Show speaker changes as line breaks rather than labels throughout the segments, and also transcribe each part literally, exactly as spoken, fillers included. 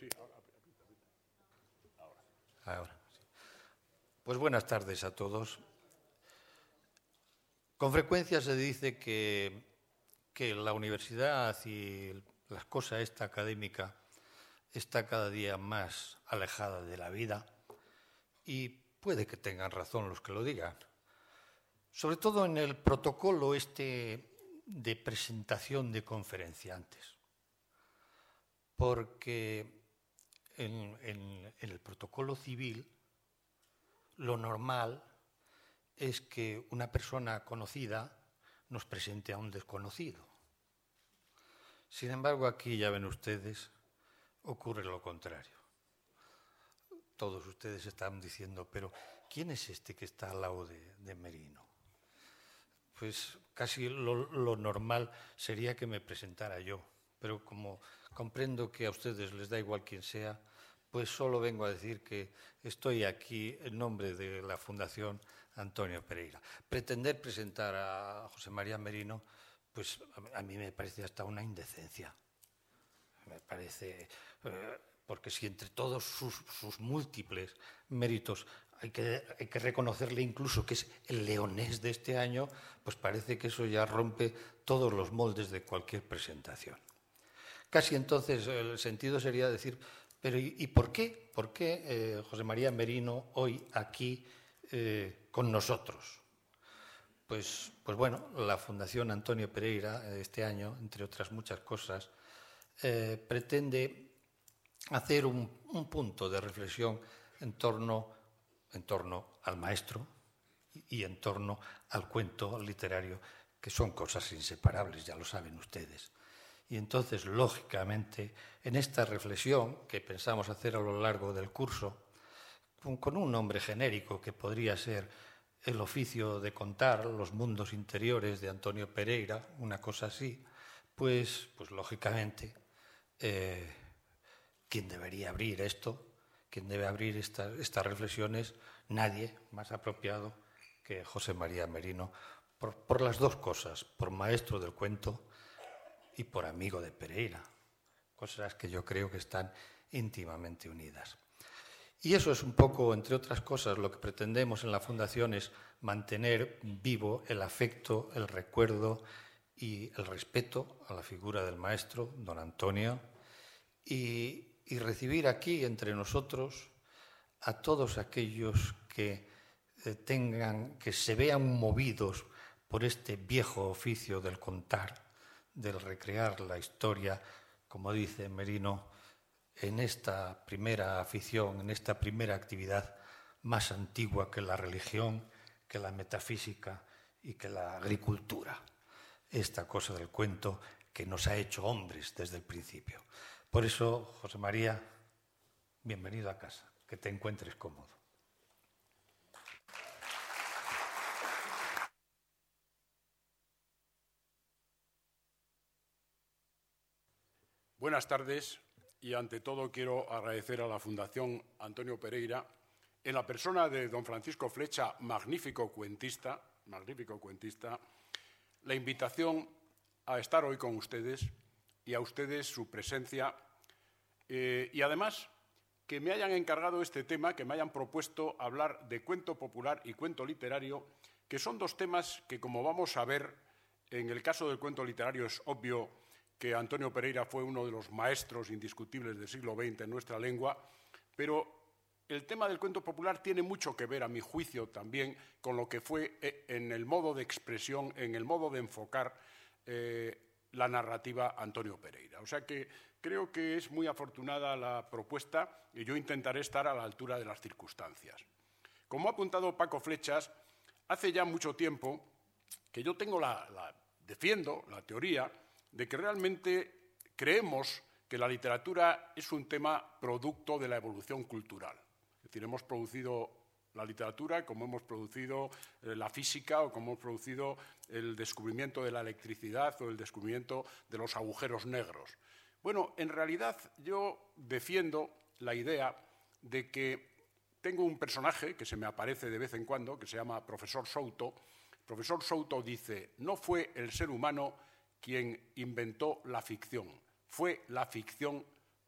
Sí, ahora.
Ahora, sí. Pues buenas tardes a todos. Con frecuencia se dice que, que la universidad y la cosa esta académica está cada día más alejada de la vida y puede que tengan razón los que lo digan. Sobre todo en el protocolo este de presentación de conferenciantes. Porque en, en, en el protocolo civil lo normal es que una persona conocida nos presente a un desconocido. Sin embargo, aquí ya ven ustedes, ocurre lo contrario. Todos ustedes están diciendo, pero ¿quién es este que está al lado de, de Merino? Pues casi lo, lo normal sería que me presentara yo, pero como comprendo que a ustedes les da igual quién sea, pues solo vengo a decir que estoy aquí en nombre de la Fundación Antonio Pereira. Pretender presentar a José María Merino, pues a mí me parece hasta una indecencia. Me parece, eh, porque si entre todos sus, sus múltiples méritos hay que, hay que reconocerle incluso que es el leonés de este año, pues parece que eso ya rompe todos los moldes de cualquier presentación. Casi entonces el sentido sería decir, pero ¿y, y por qué? ¿Por qué eh, José María Merino hoy aquí eh, con nosotros? Pues, pues bueno, la Fundación Antonio Pereira este año, entre otras muchas cosas, eh, pretende hacer un, un punto de reflexión en torno, en torno al maestro y, y en torno al cuento literario, que son cosas inseparables, ya lo saben ustedes. Y entonces, lógicamente, en esta reflexión que pensamos hacer a lo largo del curso, con, con un nombre genérico que podría ser el oficio de contar los mundos interiores de Antonio Pereira, una cosa así, pues, pues lógicamente, eh, ¿quién debería abrir esto? ¿Quién debe abrir esta, estas reflexiones? Nadie más apropiado que José María Merino, por, por las dos cosas, por maestro del cuento y por amigo de Pereira, cosas que yo creo que están íntimamente unidas. Y eso es un poco, entre otras cosas, lo que pretendemos en la Fundación, es mantener vivo el afecto, el recuerdo y el respeto a la figura del maestro, don Antonio, y, y recibir aquí entre nosotros a todos aquellos que eh, tengan, que se vean movidos por este viejo oficio del contar, del recrear la historia, como dice Merino, en esta primera afición, en esta primera actividad más antigua que la religión, que la metafísica y que la agricultura. Esta cosa del cuento que nos ha hecho hombres desde el principio. Por eso, José María, bienvenido a casa, que te encuentres cómodo.
Buenas tardes y ante todo quiero agradecer a la Fundación Antonio Pereira, en la persona de don Francisco Flecha, magnífico cuentista, magnífico cuentista, la invitación a estar hoy con ustedes y a ustedes su presencia eh, y además que me hayan encargado este tema, que me hayan propuesto hablar de cuento popular y cuento literario, que son dos temas que, como vamos a ver, en el caso del cuento literario es obvio que Antonio Pereira fue uno de los maestros indiscutibles del siglo veinte en nuestra lengua, pero el tema del cuento popular tiene mucho que ver, a mi juicio, también con lo que fue en el modo de expresión, en el modo de enfocar eh, la narrativa Antonio Pereira. O sea que creo que es muy afortunada la propuesta y yo intentaré estar a la altura de las circunstancias. Como ha apuntado Paco Flechas, hace ya mucho tiempo que yo tengo la, la defiendo la teoría de que realmente creemos que la literatura es un tema producto de la evolución cultural. Es decir, hemos producido la literatura como hemos producido eh, la física o como hemos producido el descubrimiento de la electricidad o el descubrimiento de los agujeros negros. Bueno, en realidad yo defiendo la idea de que tengo un personaje que se me aparece de vez en cuando, que se llama Profesor Souto. El profesor Souto dice, no fue el ser humano quien inventó la ficción, fue la ficción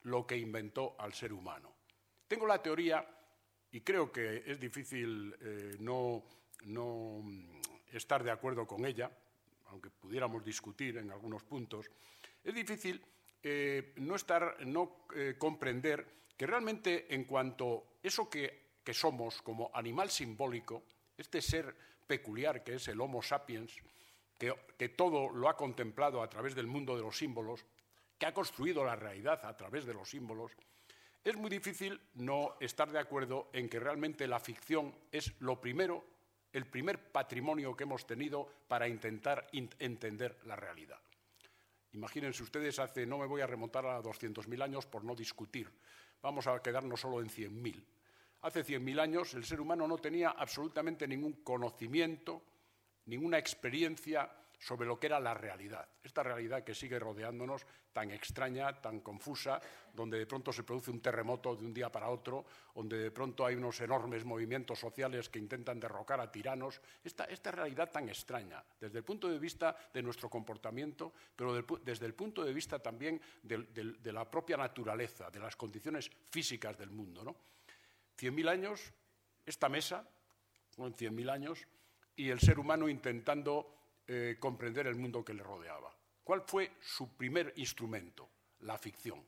lo que inventó al ser humano. Tengo la teoría, y creo que es difícil eh, no, no estar de acuerdo con ella, aunque pudiéramos discutir en algunos puntos, es difícil eh, no, estar, no eh, comprender que realmente en cuanto a eso que, que somos como animal simbólico, este ser peculiar que es el Homo sapiens, que, que todo lo ha contemplado a través del mundo de los símbolos, que ha construido la realidad a través de los símbolos, es muy difícil no estar de acuerdo en que realmente la ficción es lo primero, el primer patrimonio que hemos tenido para intentar entender la realidad. Imagínense ustedes, hace, no me voy a remontar a doscientos mil años por no discutir, vamos a quedarnos solo en cien mil. Hace cien mil años el ser humano no tenía absolutamente ningún conocimiento, ninguna experiencia sobre lo que era la realidad. Esta realidad que sigue rodeándonos, tan extraña, tan confusa, donde de pronto se produce un terremoto de un día para otro, donde de pronto hay unos enormes movimientos sociales que intentan derrocar a tiranos. Esta, esta realidad tan extraña, desde el punto de vista de nuestro comportamiento, pero del, desde el punto de vista también de, de, de la propia naturaleza, de las condiciones físicas del mundo, ¿no? Cien mil años, esta mesa, ¿no? En cien mil años, y el ser humano intentando eh, comprender el mundo que le rodeaba. ¿Cuál fue su primer instrumento? La ficción.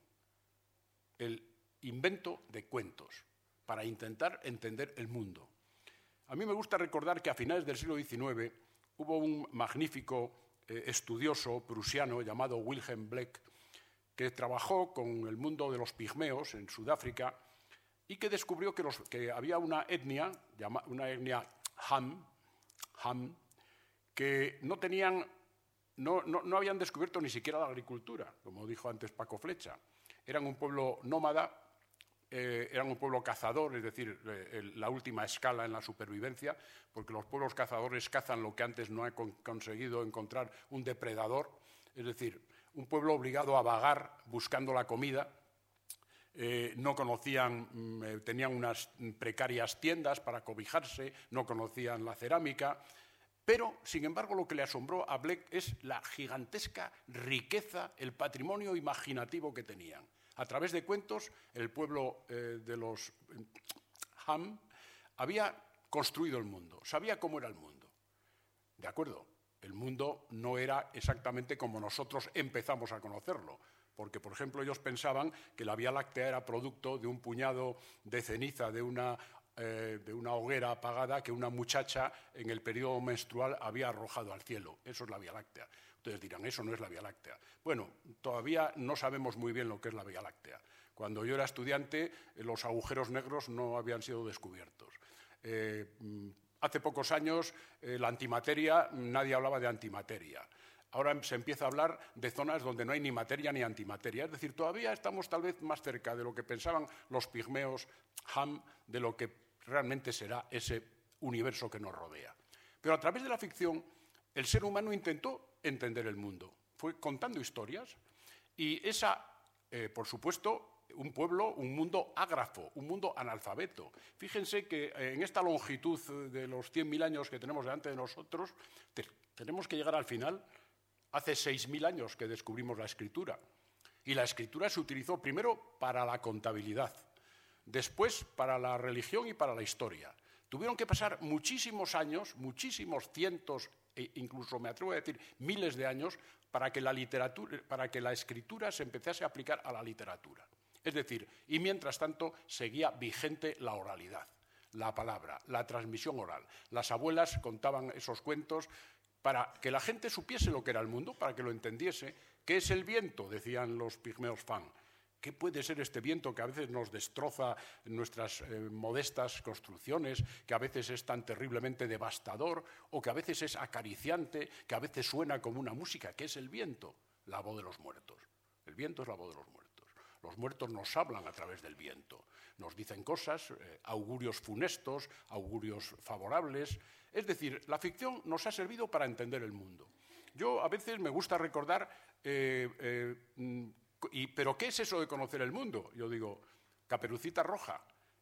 El invento de cuentos para intentar entender el mundo. A mí me gusta recordar que a finales del siglo diecinueve hubo un magnífico eh, estudioso prusiano llamado Wilhelm Bleck que trabajó con el mundo de los pigmeos en Sudáfrica y que descubrió que, los, que había una etnia, una etnia Ham, Ham que no tenían, no, no, no habían descubierto ni siquiera la agricultura, como dijo antes Paco Flecha. Eran un pueblo nómada, eh, eran un pueblo cazador, es decir, eh, el, la última escala en la supervivencia, porque los pueblos cazadores cazan lo que antes no han con, conseguido encontrar un depredador, es decir, un pueblo obligado a vagar buscando la comida. Eh, no conocían, eh, tenían unas precarias tiendas para cobijarse, no conocían la cerámica, pero, sin embargo, lo que le asombró a Bleck es la gigantesca riqueza, el patrimonio imaginativo que tenían. A través de cuentos, el pueblo eh, de los Ham había construido el mundo, sabía cómo era el mundo. De acuerdo, el mundo no era exactamente como nosotros empezamos a conocerlo, porque, por ejemplo, ellos pensaban que la Vía Láctea era producto de un puñado de ceniza de una, eh, de una hoguera apagada que una muchacha en el periodo menstrual había arrojado al cielo. Eso es la Vía Láctea. Ustedes dirán, eso no es la Vía Láctea. Bueno, todavía no sabemos muy bien lo que es la Vía Láctea. Cuando yo era estudiante, los agujeros negros no habían sido descubiertos. Eh, hace pocos años, eh, la antimateria, nadie hablaba de antimateria. Ahora se empieza a hablar de zonas donde no hay ni materia ni antimateria. Es decir, todavía estamos tal vez más cerca de lo que pensaban los pigmeos Ham, de lo que realmente será ese universo que nos rodea. Pero a través de la ficción, el ser humano intentó entender el mundo. Fue contando historias y esa, eh, por supuesto, un pueblo, un mundo ágrafo, un mundo analfabeto. Fíjense que eh, en esta longitud de los cien mil años que tenemos delante de nosotros, te, tenemos que llegar al final. Hace seis mil años que descubrimos la escritura. Y la escritura se utilizó primero para la contabilidad, después para la religión y para la historia. Tuvieron que pasar muchísimos años, muchísimos cientos, e incluso me atrevo a decir miles de años, para que la literatura, para que la escritura se empezase a aplicar a la literatura. Es decir, y mientras tanto seguía vigente la oralidad, la palabra, la transmisión oral. Las abuelas contaban esos cuentos para que la gente supiese lo que era el mundo, para que lo entendiese. ¿Qué es el viento?, decían los pigmeos Fan. ¿Qué puede ser este viento que a veces nos destroza nuestras eh, modestas construcciones, que a veces es tan terriblemente devastador, o que a veces es acariciante, que a veces suena como una música? ¿Qué es el viento? La voz de los muertos. El viento es la voz de los muertos. Los muertos nos hablan a través del viento. Nos dicen cosas, eh, augurios funestos, augurios favorables. Es decir, la ficción nos ha servido para entender el mundo. Yo a veces me gusta recordar, eh, eh, y, ¿pero qué es eso de conocer el mundo? Yo digo, Caperucita Roja.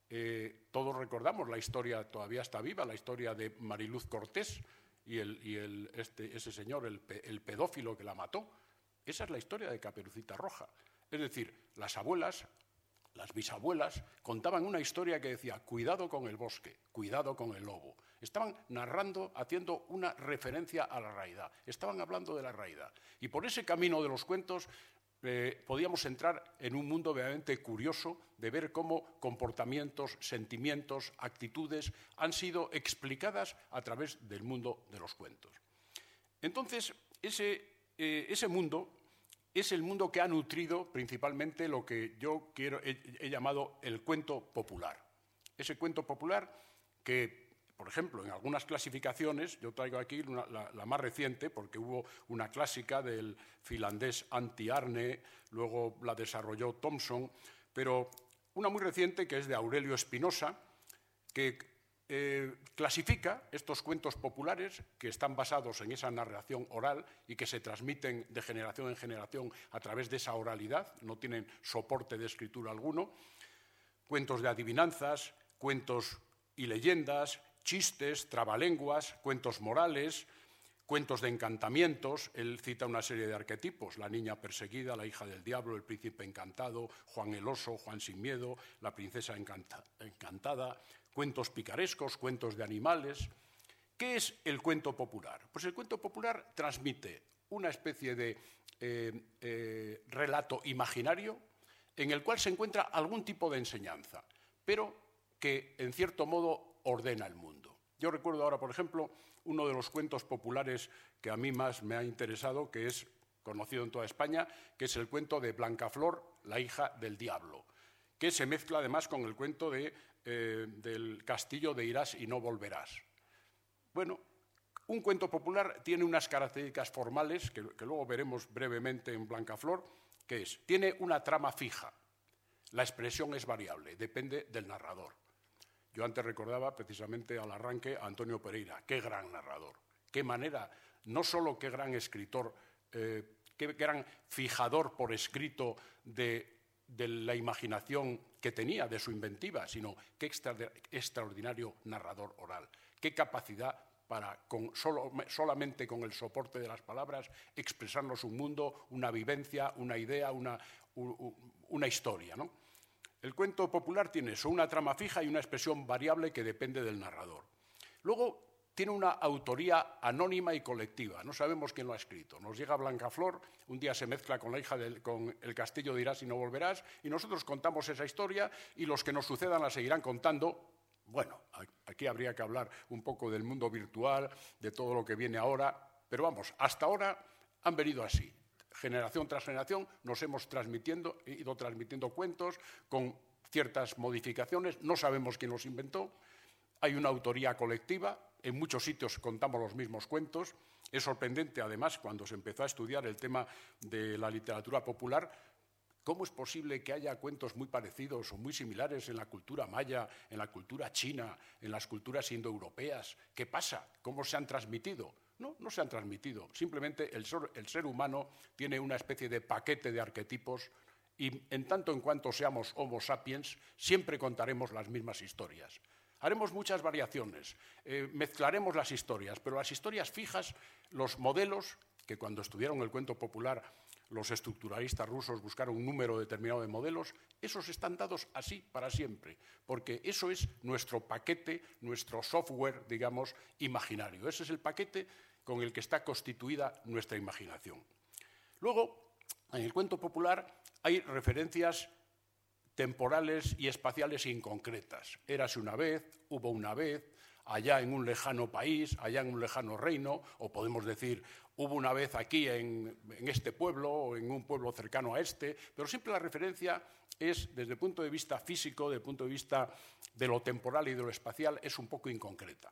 Eh, todos recordamos la historia, todavía está viva, la historia de Mariluz Cortés y, el, y el, este, ese señor, el, el pedófilo que la mató. Esa es la historia de Caperucita Roja. Es decir, las abuelas, las bisabuelas, contaban una historia que decía, cuidado con el bosque, cuidado con el lobo. Estaban narrando, haciendo una referencia a la realidad. Estaban hablando de la realidad. Y por ese camino de los cuentos eh, podíamos entrar en un mundo verdaderamente curioso de ver cómo comportamientos, sentimientos, actitudes han sido explicadas a través del mundo de los cuentos. Entonces, ese, eh, ese mundo es el mundo que ha nutrido principalmente lo que yo quiero, he, he llamado el cuento popular. Ese cuento popular que, por ejemplo, en algunas clasificaciones, yo traigo aquí una, la, la más reciente, porque hubo una clásica del finlandés Antti Arne, luego la desarrolló Thompson, pero una muy reciente que es de Aurelio Espinosa, que Eh, clasifica estos cuentos populares que están basados en esa narración oral y que se transmiten de generación en generación a través de esa oralidad, no tienen soporte de escritura alguno, cuentos de adivinanzas, cuentos y leyendas, chistes, trabalenguas, cuentos morales, cuentos de encantamientos. Él cita una serie de arquetipos, la niña perseguida, la hija del diablo, el príncipe encantado, Juan el oso, Juan sin miedo, la princesa encanta, encantada, cuentos picarescos, cuentos de animales. ¿Qué es el cuento popular? Pues el cuento popular transmite una especie de eh, eh, relato imaginario en el cual se encuentra algún tipo de enseñanza, pero que en cierto modo ordena el mundo. Yo recuerdo ahora, por ejemplo, uno de los cuentos populares que a mí más me ha interesado, que es conocido en toda España, que es el cuento de Blancaflor, la hija del diablo, que se mezcla además con el cuento de Eh, del castillo de irás y no volverás. Bueno, un cuento popular tiene unas características formales que, que luego veremos brevemente en Blancaflor, que es, tiene una trama fija, la expresión es variable, depende del narrador. Yo antes recordaba precisamente al arranque a Antonio Pereira, qué gran narrador, qué manera, no solo qué gran escritor, eh, qué gran fijador por escrito de de la imaginación que tenía, de su inventiva, sino qué extra, extraordinario narrador oral, qué capacidad para, con, solo, solamente con el soporte de las palabras, expresarnos un mundo, una vivencia, una idea, una, una historia, ¿no? El cuento popular tiene eso, una trama fija y una expresión variable que depende del narrador. Luego, tiene una autoría anónima y colectiva. No sabemos quién lo ha escrito. Nos llega Blancaflor, un día se mezcla con la hija del, con el castillo de irás y no volverás, y nosotros contamos esa historia y los que nos sucedan la seguirán contando. Bueno, aquí habría que hablar un poco del mundo virtual, de todo lo que viene ahora, pero vamos, hasta ahora han venido así. Generación tras generación nos hemos transmitiendo, ido transmitiendo cuentos con ciertas modificaciones, no sabemos quién los inventó, hay una autoría colectiva. En muchos sitios contamos los mismos cuentos. Es sorprendente, además, cuando se empezó a estudiar el tema de la literatura popular, cómo es posible que haya cuentos muy parecidos o muy similares en la cultura maya, en la cultura china, en las culturas indoeuropeas. ¿Qué pasa? ¿Cómo se han transmitido? No, no se han transmitido. Simplemente el ser, el ser humano tiene una especie de paquete de arquetipos y, en tanto en cuanto seamos Homo sapiens, siempre contaremos las mismas historias. Haremos muchas variaciones, eh, mezclaremos las historias, pero las historias fijas, los modelos, que cuando estudiaron el cuento popular los estructuralistas rusos buscaron un número determinado de modelos, esos están dados así para siempre, porque eso es nuestro paquete, nuestro software, digamos, imaginario. Ese es el paquete con el que está constituida nuestra imaginación. Luego, en el cuento popular hay referencias temporales y espaciales inconcretas. Érase una vez, hubo una vez, allá en un lejano país, allá en un lejano reino, o podemos decir, hubo una vez aquí en, en este pueblo o en un pueblo cercano a este, pero siempre la referencia es, desde el punto de vista físico, desde el punto de vista de lo temporal y de lo espacial, es un poco inconcreta.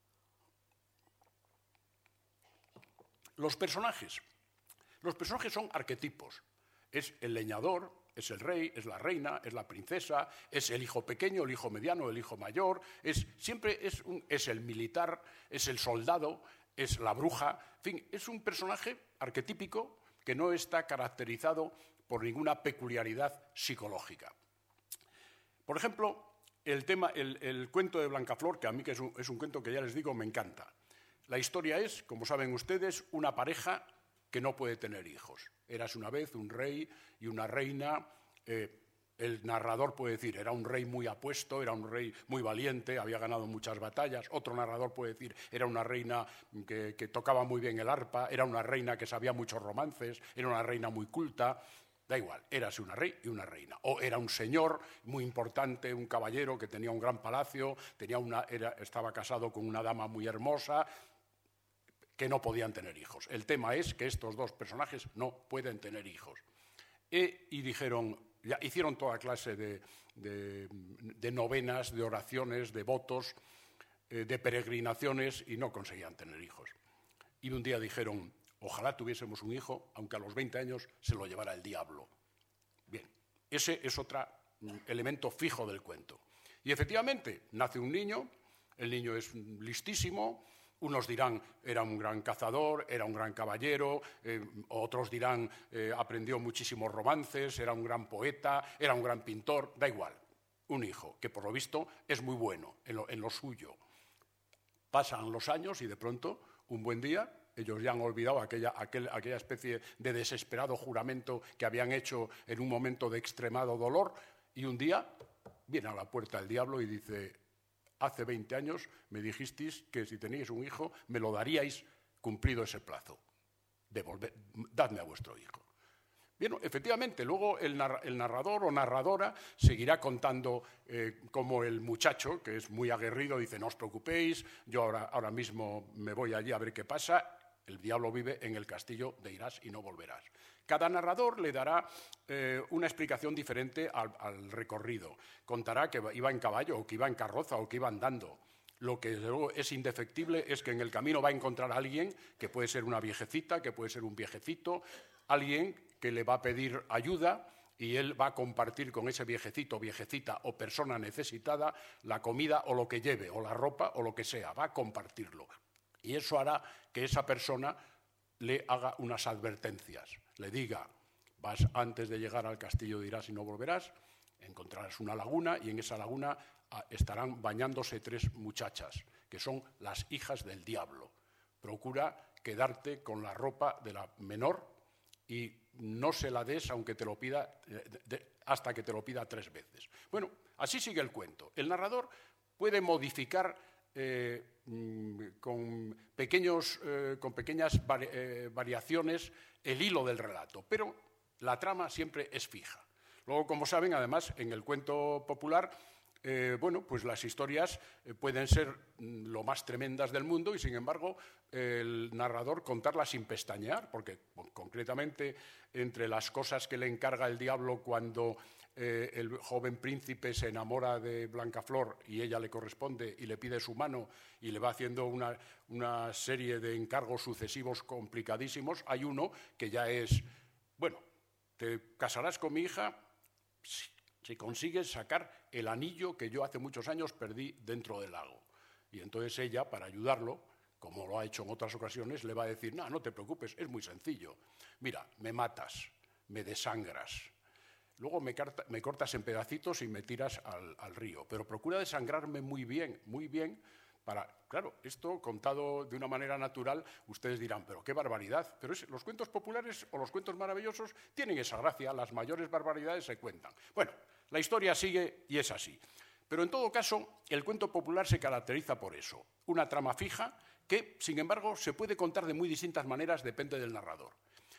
Los personajes. Los personajes son arquetipos. Es el leñador, es el rey, es la reina, es la princesa, es el hijo pequeño, el hijo mediano, el hijo mayor, es, siempre es, un, es el militar, es el soldado, es la bruja, en fin, es un personaje arquetípico que no está caracterizado por ninguna peculiaridad psicológica. Por ejemplo, el, tema, el, el cuento de Blancaflor, que a mí que es un, es un cuento que ya les digo me encanta. La historia es, como saben ustedes, una pareja que no puede tener hijos. Érase una vez un rey y una reina. Eh, el narrador puede decir, era un rey muy apuesto, era un rey muy valiente, había ganado muchas batallas. Otro narrador puede decir, era una reina que, que tocaba muy bien el arpa, era una reina que sabía muchos romances, era una reina muy culta. Da igual, érase una rey y una reina. O era un señor muy importante, un caballero que tenía un gran palacio, tenía una, era, estaba casado con una dama muy hermosa, que no podían tener hijos. El tema es que estos dos personajes no pueden tener hijos. E, y dijeron, ya hicieron toda clase de, de, de novenas, de oraciones, de votos, eh, de peregrinaciones, y no conseguían tener hijos. Y un día dijeron, ojalá tuviésemos un hijo, aunque a los veinte años se lo llevara el diablo. Bien, ese es otro elemento fijo del cuento. Y efectivamente, nace un niño, el niño es listísimo. Unos dirán, era un gran cazador, era un gran caballero, eh, otros dirán, eh, aprendió muchísimos romances, era un gran poeta, era un gran pintor, da igual. Un hijo que, por lo visto, es muy bueno en lo, en lo suyo. Pasan los años y, de pronto, un buen día, ellos ya han olvidado aquella, aquel, aquella especie de desesperado juramento que habían hecho en un momento de extremado dolor, y un día viene a la puerta el diablo y dice, hace veinte años me dijisteis que si teníais un hijo me lo daríais cumplido ese plazo. Devolver, dadme a vuestro hijo. Bien, efectivamente, luego el, narra, el narrador o narradora seguirá contando eh, cómo el muchacho, que es muy aguerrido, dice, no os preocupéis, yo ahora, ahora mismo me voy allí a ver qué pasa. El diablo vive en el castillo de irás y no volverás. Cada narrador le dará eh, una explicación diferente al, al recorrido. Contará que iba en caballo, o que iba en carroza, o que iba andando. Lo que luego es indefectible es que en el camino va a encontrar a alguien, que puede ser una viejecita, que puede ser un viejecito, alguien que le va a pedir ayuda, y él va a compartir con ese viejecito, viejecita o persona necesitada la comida o lo que lleve, o la ropa o lo que sea, va a compartirlo. Y eso hará que esa persona le haga unas advertencias, le diga, vas antes de llegar al castillo de irás y no volverás, encontrarás una laguna y en esa laguna estarán bañándose tres muchachas, que son las hijas del diablo. Procura quedarte con la ropa de la menor y no se la des aunque te lo pida, de, de, hasta que te lo pida tres veces. Bueno, así sigue el cuento. El narrador puede modificar eh, con, pequeños, eh, con pequeñas vari, eh, variaciones el hilo del relato, pero la trama siempre es fija. Luego, como saben, además, en el cuento popular, eh, bueno, pues las historias eh, pueden ser lo más tremendas del mundo y, sin embargo, el narrador contarlas sin pestañear, porque bueno, concretamente entre las cosas que le encarga el diablo cuando eh, el joven príncipe se enamora de Blancaflor y ella le corresponde y le pide su mano y le va haciendo una, una serie de encargos sucesivos complicadísimos, hay uno que ya es, bueno, te casarás con mi hija si, si consigues sacar el anillo que yo hace muchos años perdí dentro del lago. Y entonces ella, para ayudarlo, como lo ha hecho en otras ocasiones, le va a decir, no, no te preocupes, es muy sencillo. Mira, me matas, me desangras, luego me, carta, me cortas en pedacitos y me tiras al, al río, pero procura desangrarme muy bien, muy bien, para, claro, esto contado de una manera natural, ustedes dirán, pero qué barbaridad, pero es, los cuentos populares o los cuentos maravillosos tienen esa gracia, las mayores barbaridades se cuentan. Bueno, la historia sigue y es así. Pero en todo caso, el cuento popular se caracteriza por eso, una trama fija que, sin embargo, se puede contar de muy distintas maneras, depende del narrador.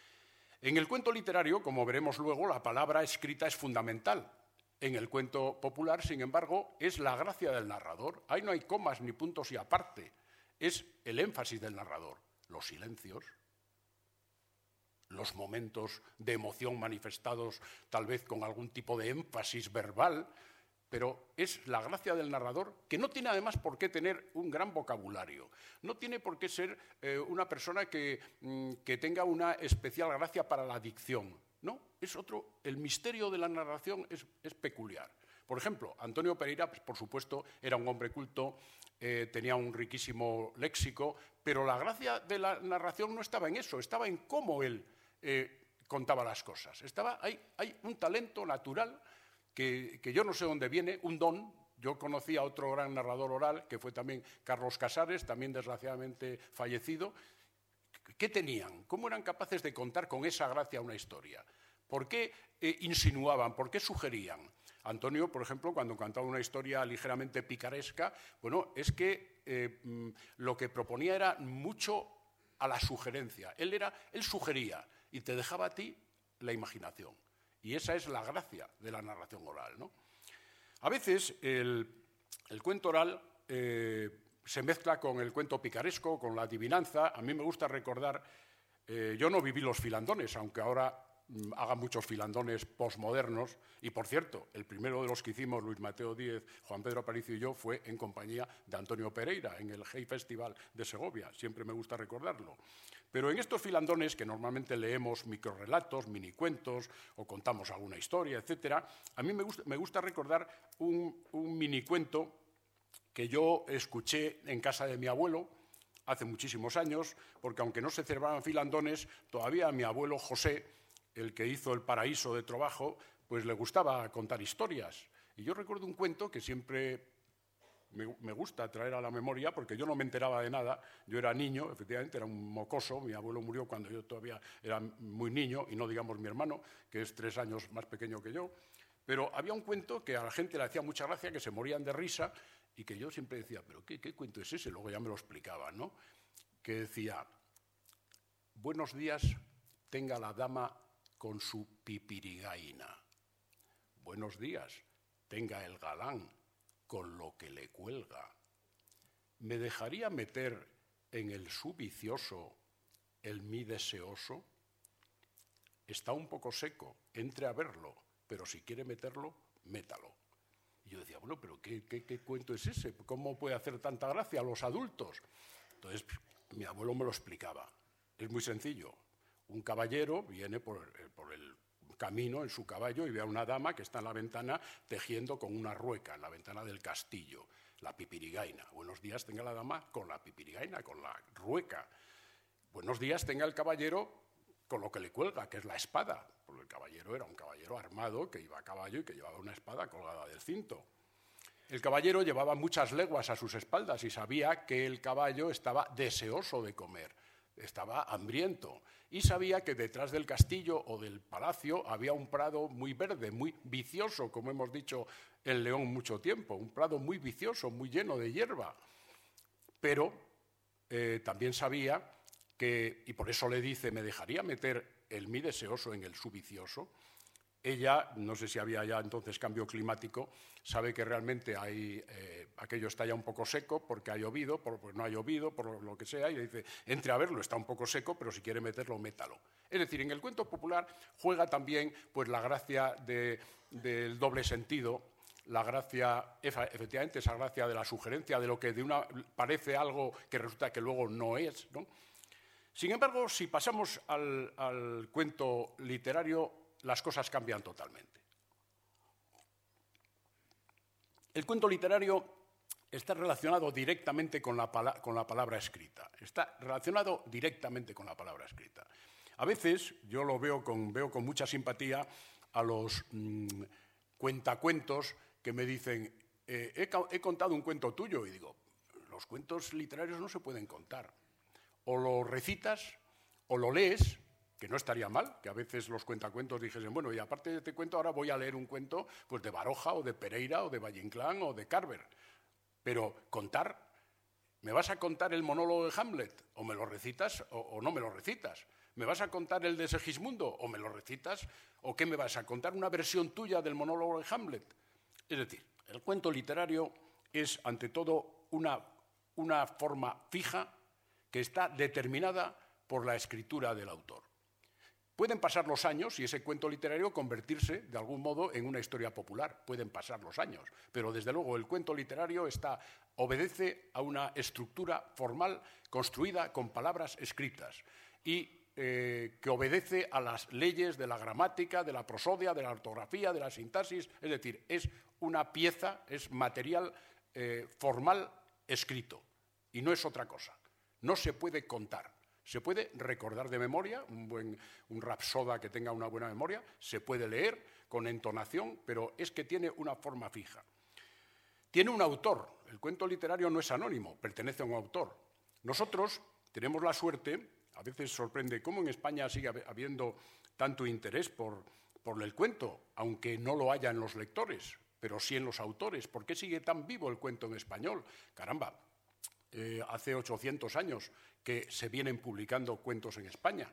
En el cuento literario, como veremos luego, la palabra escrita es fundamental. En el cuento popular, sin embargo, es la gracia del narrador. Ahí no hay comas ni puntos y aparte. Es el énfasis del narrador. Los silencios, los momentos de emoción manifestados tal vez con algún tipo de énfasis verbal, pero es la gracia del narrador, que no tiene además por qué tener un gran vocabulario, no tiene por qué ser eh, una persona que, mm, que tenga una especial gracia para la dicción. No, es otro, el misterio de la narración es, es peculiar. Por ejemplo, Antonio Pereira, pues, por supuesto, era un hombre culto, eh, tenía un riquísimo léxico, pero la gracia de la narración no estaba en eso, estaba en cómo él eh, contaba las cosas. Estaba, hay, hay un talento natural que, que yo no sé dónde viene, un don. Yo conocí a otro gran narrador oral, que fue también Carlos Casares, también desgraciadamente fallecido, ¿Qué tenían? ¿Cómo eran capaces de contar con esa gracia una historia? ¿Por qué eh, insinuaban? ¿Por qué sugerían? Antonio, por ejemplo, cuando contaba una historia ligeramente picaresca, bueno, es que eh, lo que proponía era mucho a la sugerencia. Él, era, él sugería y te dejaba a ti la imaginación. Y esa es la gracia de la narración oral, ¿no? A veces el, el cuento oral eh, se mezcla con el cuento picaresco, con la adivinanza. A mí me gusta recordar, eh, yo no viví los filandones, aunque ahora mm, haga muchos filandones posmodernos. Y, por cierto, el primero de los que hicimos, Luis Mateo Díez, Juan Pedro Aparicio y yo, fue en compañía de Antonio Pereira, en el Hey Festival de Segovia. Siempre me gusta recordarlo. Pero en estos filandones, que normalmente leemos microrrelatos, minicuentos, o contamos alguna historia, etcétera, a mí me gusta, me gusta recordar un, un minicuento que yo escuché en casa de mi abuelo hace muchísimos años, porque aunque no se celebraban filandones, todavía a mi abuelo José, el que hizo El Paraíso de Trabajo, pues le gustaba contar historias. Y yo recuerdo un cuento que siempre me, me gusta traer a la memoria, porque yo no me enteraba de nada. Yo era niño, efectivamente, era un mocoso. Mi abuelo murió cuando yo todavía era muy niño, y no digamos mi hermano, que es tres años más pequeño que yo. Pero había un cuento que a la gente le hacía mucha gracia, que se morían de risa, y que yo siempre decía, ¿pero qué, qué cuento es ese? Luego ya me lo explicaban, ¿no? Que decía, buenos días tenga la dama con su pipirigaina. Buenos días tenga el galán con lo que le cuelga. ¿Me dejaría meter en el su vicioso el mi deseoso? Está un poco seco, entre a verlo, pero si quiere meterlo, métalo. Y yo decía, bueno, pero ¿qué, qué, qué cuento es ese? ¿Cómo puede hacer tanta gracia a los adultos? Entonces, mi abuelo me lo explicaba. Es muy sencillo. Un caballero viene por, por el camino en su caballo y ve a una dama que está en la ventana tejiendo con una rueca, en la ventana del castillo, la pipirigaina. Buenos días tenga la dama con la pipirigaina, con la rueca. Buenos días tenga el caballero con lo que le cuelga, que es la espada, porque el caballero era un caballero armado que iba a caballo y que llevaba una espada colgada del cinto. El caballero llevaba muchas leguas a sus espaldas y sabía que el caballo estaba deseoso de comer, estaba hambriento, y sabía que detrás del castillo o del palacio había un prado muy verde, muy vicioso, como hemos dicho en León mucho tiempo, un prado muy vicioso, muy lleno de hierba. Pero eh, también sabía que, y por eso le dice, ¿me dejaría meter el mi deseoso en el su vicioso? Ella, no sé si había ya entonces cambio climático, sabe que realmente hay, eh, aquello está ya un poco seco porque ha llovido, por, pues no ha llovido, por lo que sea, y le dice, entre a verlo, está un poco seco, pero si quiere meterlo, métalo. Es decir, en el cuento popular juega también pues, la gracia de, del doble sentido, la gracia, efectivamente, esa gracia de la sugerencia, de lo que de una parece algo que resulta que luego no es, ¿no? Sin embargo, si pasamos al, al cuento literario, las cosas cambian totalmente. El cuento literario está relacionado directamente con la, con la palabra escrita. Está relacionado directamente con la palabra escrita. A veces, yo lo veo con, veo con mucha simpatía a los mmm, cuentacuentos que me dicen, eh, he, he contado un cuento tuyo, y digo, los cuentos literarios no se pueden contar. O lo recitas o lo lees, que no estaría mal, que a veces los cuentacuentos dijesen, bueno, y aparte de este cuento ahora voy a leer un cuento pues, de Baroja o de Pereira o de Valle Inclán o de Carver. Pero contar, ¿me vas a contar el monólogo de Hamlet? O me lo recitas o, o no me lo recitas. ¿Me vas a contar el de Segismundo? O me lo recitas. ¿O qué me vas a contar? ¿Una versión tuya del monólogo de Hamlet? Es decir, el cuento literario es, ante todo, una, una forma fija que está determinada por la escritura del autor. Pueden pasar los años y ese cuento literario convertirse, de algún modo, en una historia popular. Pueden pasar los años, pero desde luego el cuento literario está, obedece a una estructura formal construida con palabras escritas y eh, que obedece a las leyes de la gramática, de la prosodia, de la ortografía, de la sintaxis. Es decir, es una pieza, es material eh, formal escrito y no es otra cosa. No se puede contar. Se puede recordar de memoria, un, buen, un rapsoda que tenga una buena memoria, se puede leer con entonación, pero es que tiene una forma fija. Tiene un autor. El cuento literario no es anónimo, pertenece a un autor. Nosotros tenemos la suerte, A veces sorprende cómo en España sigue habiendo tanto interés por, por el cuento, aunque no lo haya en los lectores, pero sí en los autores. ¿Por qué sigue tan vivo el cuento en español? Caramba, eh, hace ochocientos años que se vienen publicando cuentos en España.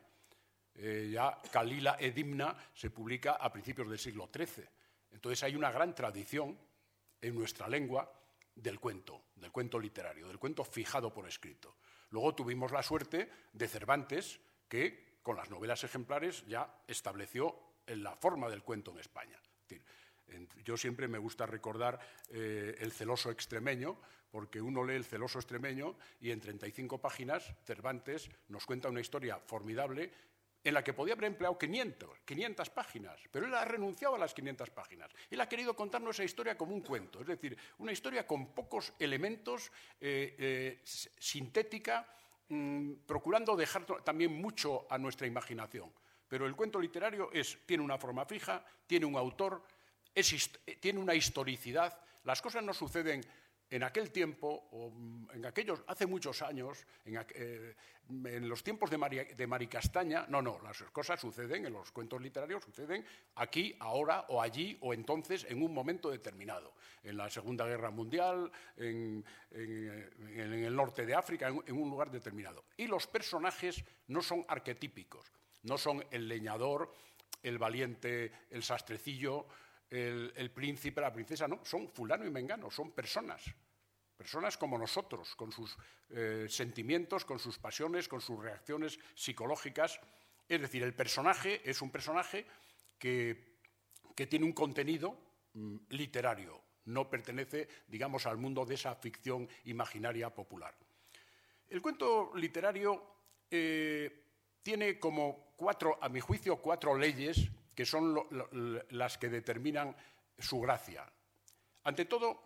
Eh, ya Calila Edimna se publica a principios del siglo trece. Entonces hay una gran tradición en nuestra lengua del cuento, del cuento literario, del cuento fijado por escrito. Luego tuvimos la suerte de Cervantes, que con las novelas ejemplares ya estableció la forma del cuento en España. Es decir, yo siempre me gusta recordar eh, El celoso extremeño, porque uno lee El celoso extremeño y en treinta y cinco páginas Cervantes nos cuenta una historia formidable en la que podía haber empleado quinientas páginas, pero él ha renunciado a las quinientas páginas. Él ha querido contarnos esa historia como un cuento, es decir, una historia con pocos elementos, eh, eh, sintética, mmm, procurando dejar también mucho a nuestra imaginación. Pero el cuento literario es, tiene una forma fija, tiene un autor, es, tiene una historicidad. Las cosas no suceden en aquel tiempo, o en aquellos, hace muchos años, en, eh, en los tiempos de, María, de Maricastaña, no, no, las cosas suceden, en los cuentos literarios suceden aquí, ahora, o allí, o entonces, en un momento determinado. En la Segunda Guerra Mundial, en, en, en el norte de África, en, en un lugar determinado. Y los personajes no son arquetípicos, no son el leñador, el valiente, el sastrecillo, El, el príncipe, la princesa, no, son fulano y mengano, son personas, personas como nosotros, con sus eh, sentimientos, con sus pasiones, con sus reacciones psicológicas. Es decir, el personaje es un personaje que, que tiene un contenido mm, literario, no pertenece, digamos, al mundo de esa ficción imaginaria popular. El cuento literario eh, tiene como cuatro, a mi juicio, cuatro leyes que son lo, lo, las que determinan su gracia. Ante todo,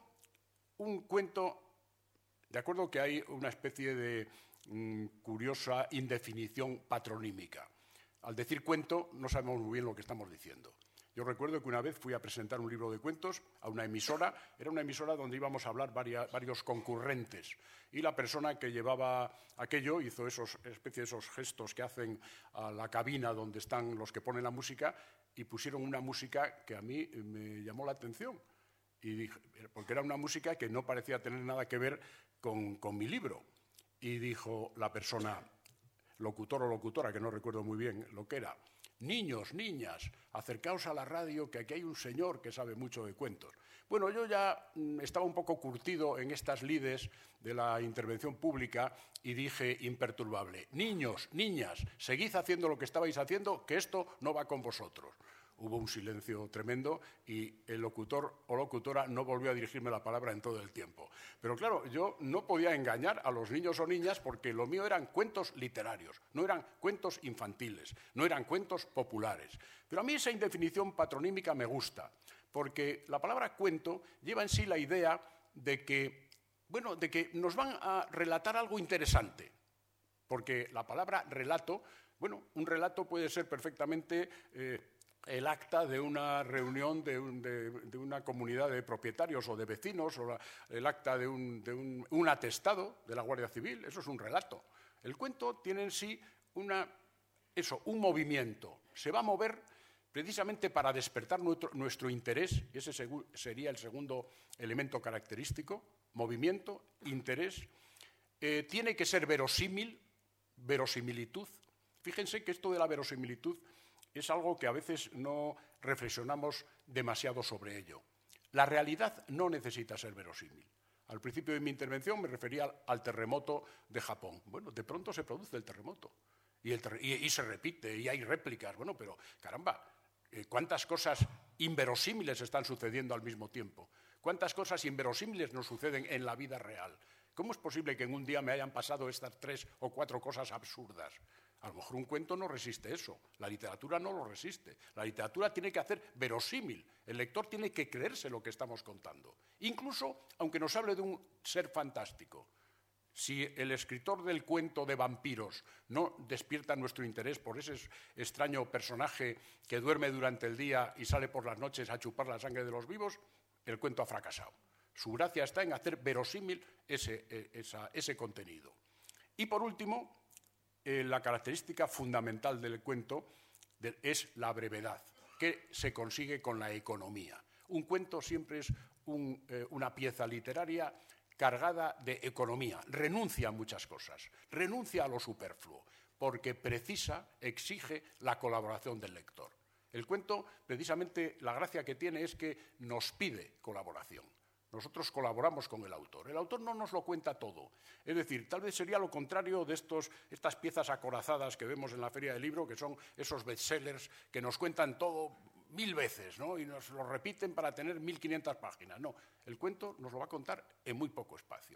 un cuento, de acuerdo que hay una especie de mmm, curiosa indefinición patronímica. Al decir cuento, no sabemos muy bien lo que estamos diciendo. Yo recuerdo que una vez fui a presentar un libro de cuentos a una emisora, era una emisora donde íbamos a hablar varias, varios concurrentes, y la persona que llevaba aquello hizo esos especie de esos gestos que hacen a la cabina donde están los que ponen la música, y pusieron una música que a mí me llamó la atención, y dije, porque era una música que no parecía tener nada que ver con, con mi libro. Y dijo la persona, locutor o locutora, que no recuerdo muy bien lo que era: niños, niñas, acercaos a la radio, que aquí hay un señor que sabe mucho de cuentos. Bueno, yo ya mmm, estaba un poco curtido en estas lides de la intervención pública y dije imperturbable: niños, niñas, seguid haciendo lo que estabais haciendo, que esto no va con vosotros. Hubo un silencio tremendo y el locutor o locutora no volvió a dirigirme la palabra en todo el tiempo. Pero claro, yo no podía engañar a los niños o niñas porque lo mío eran cuentos literarios, no eran cuentos infantiles, no eran cuentos populares. Pero a mí esa indefinición patronímica me gusta, porque la palabra cuento lleva en sí la idea de que, bueno, de que nos van a relatar algo interesante, porque la palabra relato, bueno, un relato puede ser perfectamente Eh, el acta de una reunión de, un, de, de una comunidad de propietarios o de vecinos, o la, el acta de, un, de un, un atestado de la Guardia Civil, eso es un relato. El cuento tiene en sí una, eso, un movimiento, se va a mover precisamente para despertar nuestro, nuestro interés, y ese sería el segundo elemento característico, movimiento, interés. Eh, tiene que ser verosímil, verosimilitud. Fíjense que esto de la verosimilitud es algo que a veces no reflexionamos demasiado sobre ello. La realidad no necesita ser verosímil. Al principio de mi intervención me refería al terremoto de Japón. Bueno, de pronto se produce el terremoto y, el ter y, y se repite y hay réplicas. Bueno, pero caramba, ¿cuántas cosas inverosímiles están sucediendo al mismo tiempo? ¿Cuántas cosas inverosímiles nos suceden en la vida real? ¿Cómo es posible que en un día me hayan pasado estas tres o cuatro cosas absurdas? A lo mejor un cuento no resiste eso, la literatura no lo resiste. La literatura tiene que hacer verosímil, el lector tiene que creerse lo que estamos contando. Incluso aunque nos hable de un ser fantástico. Si el escritor del cuento de vampiros no despierta nuestro interés por ese extraño personaje que duerme durante el día y sale por las noches a chupar la sangre de los vivos, el cuento ha fracasado. Su gracia está en hacer verosímil ese, esa, ese contenido. Y por último, eh, la característica fundamental del cuento de, es la brevedad, que se consigue con la economía. Un cuento siempre es un, eh, una pieza literaria cargada de economía, renuncia a muchas cosas, renuncia a lo superfluo, porque precisa, exige la colaboración del lector. El cuento, precisamente, la gracia que tiene es que nos pide colaboración. Nosotros colaboramos con el autor. El autor no nos lo cuenta todo. Es decir, tal vez sería lo contrario de estos, estas piezas acorazadas que vemos en la Feria del Libro, que son esos bestsellers que nos cuentan todo mil veces, ¿no? Y nos lo repiten para tener mil quinientas páginas. No, el cuento nos lo va a contar en muy poco espacio.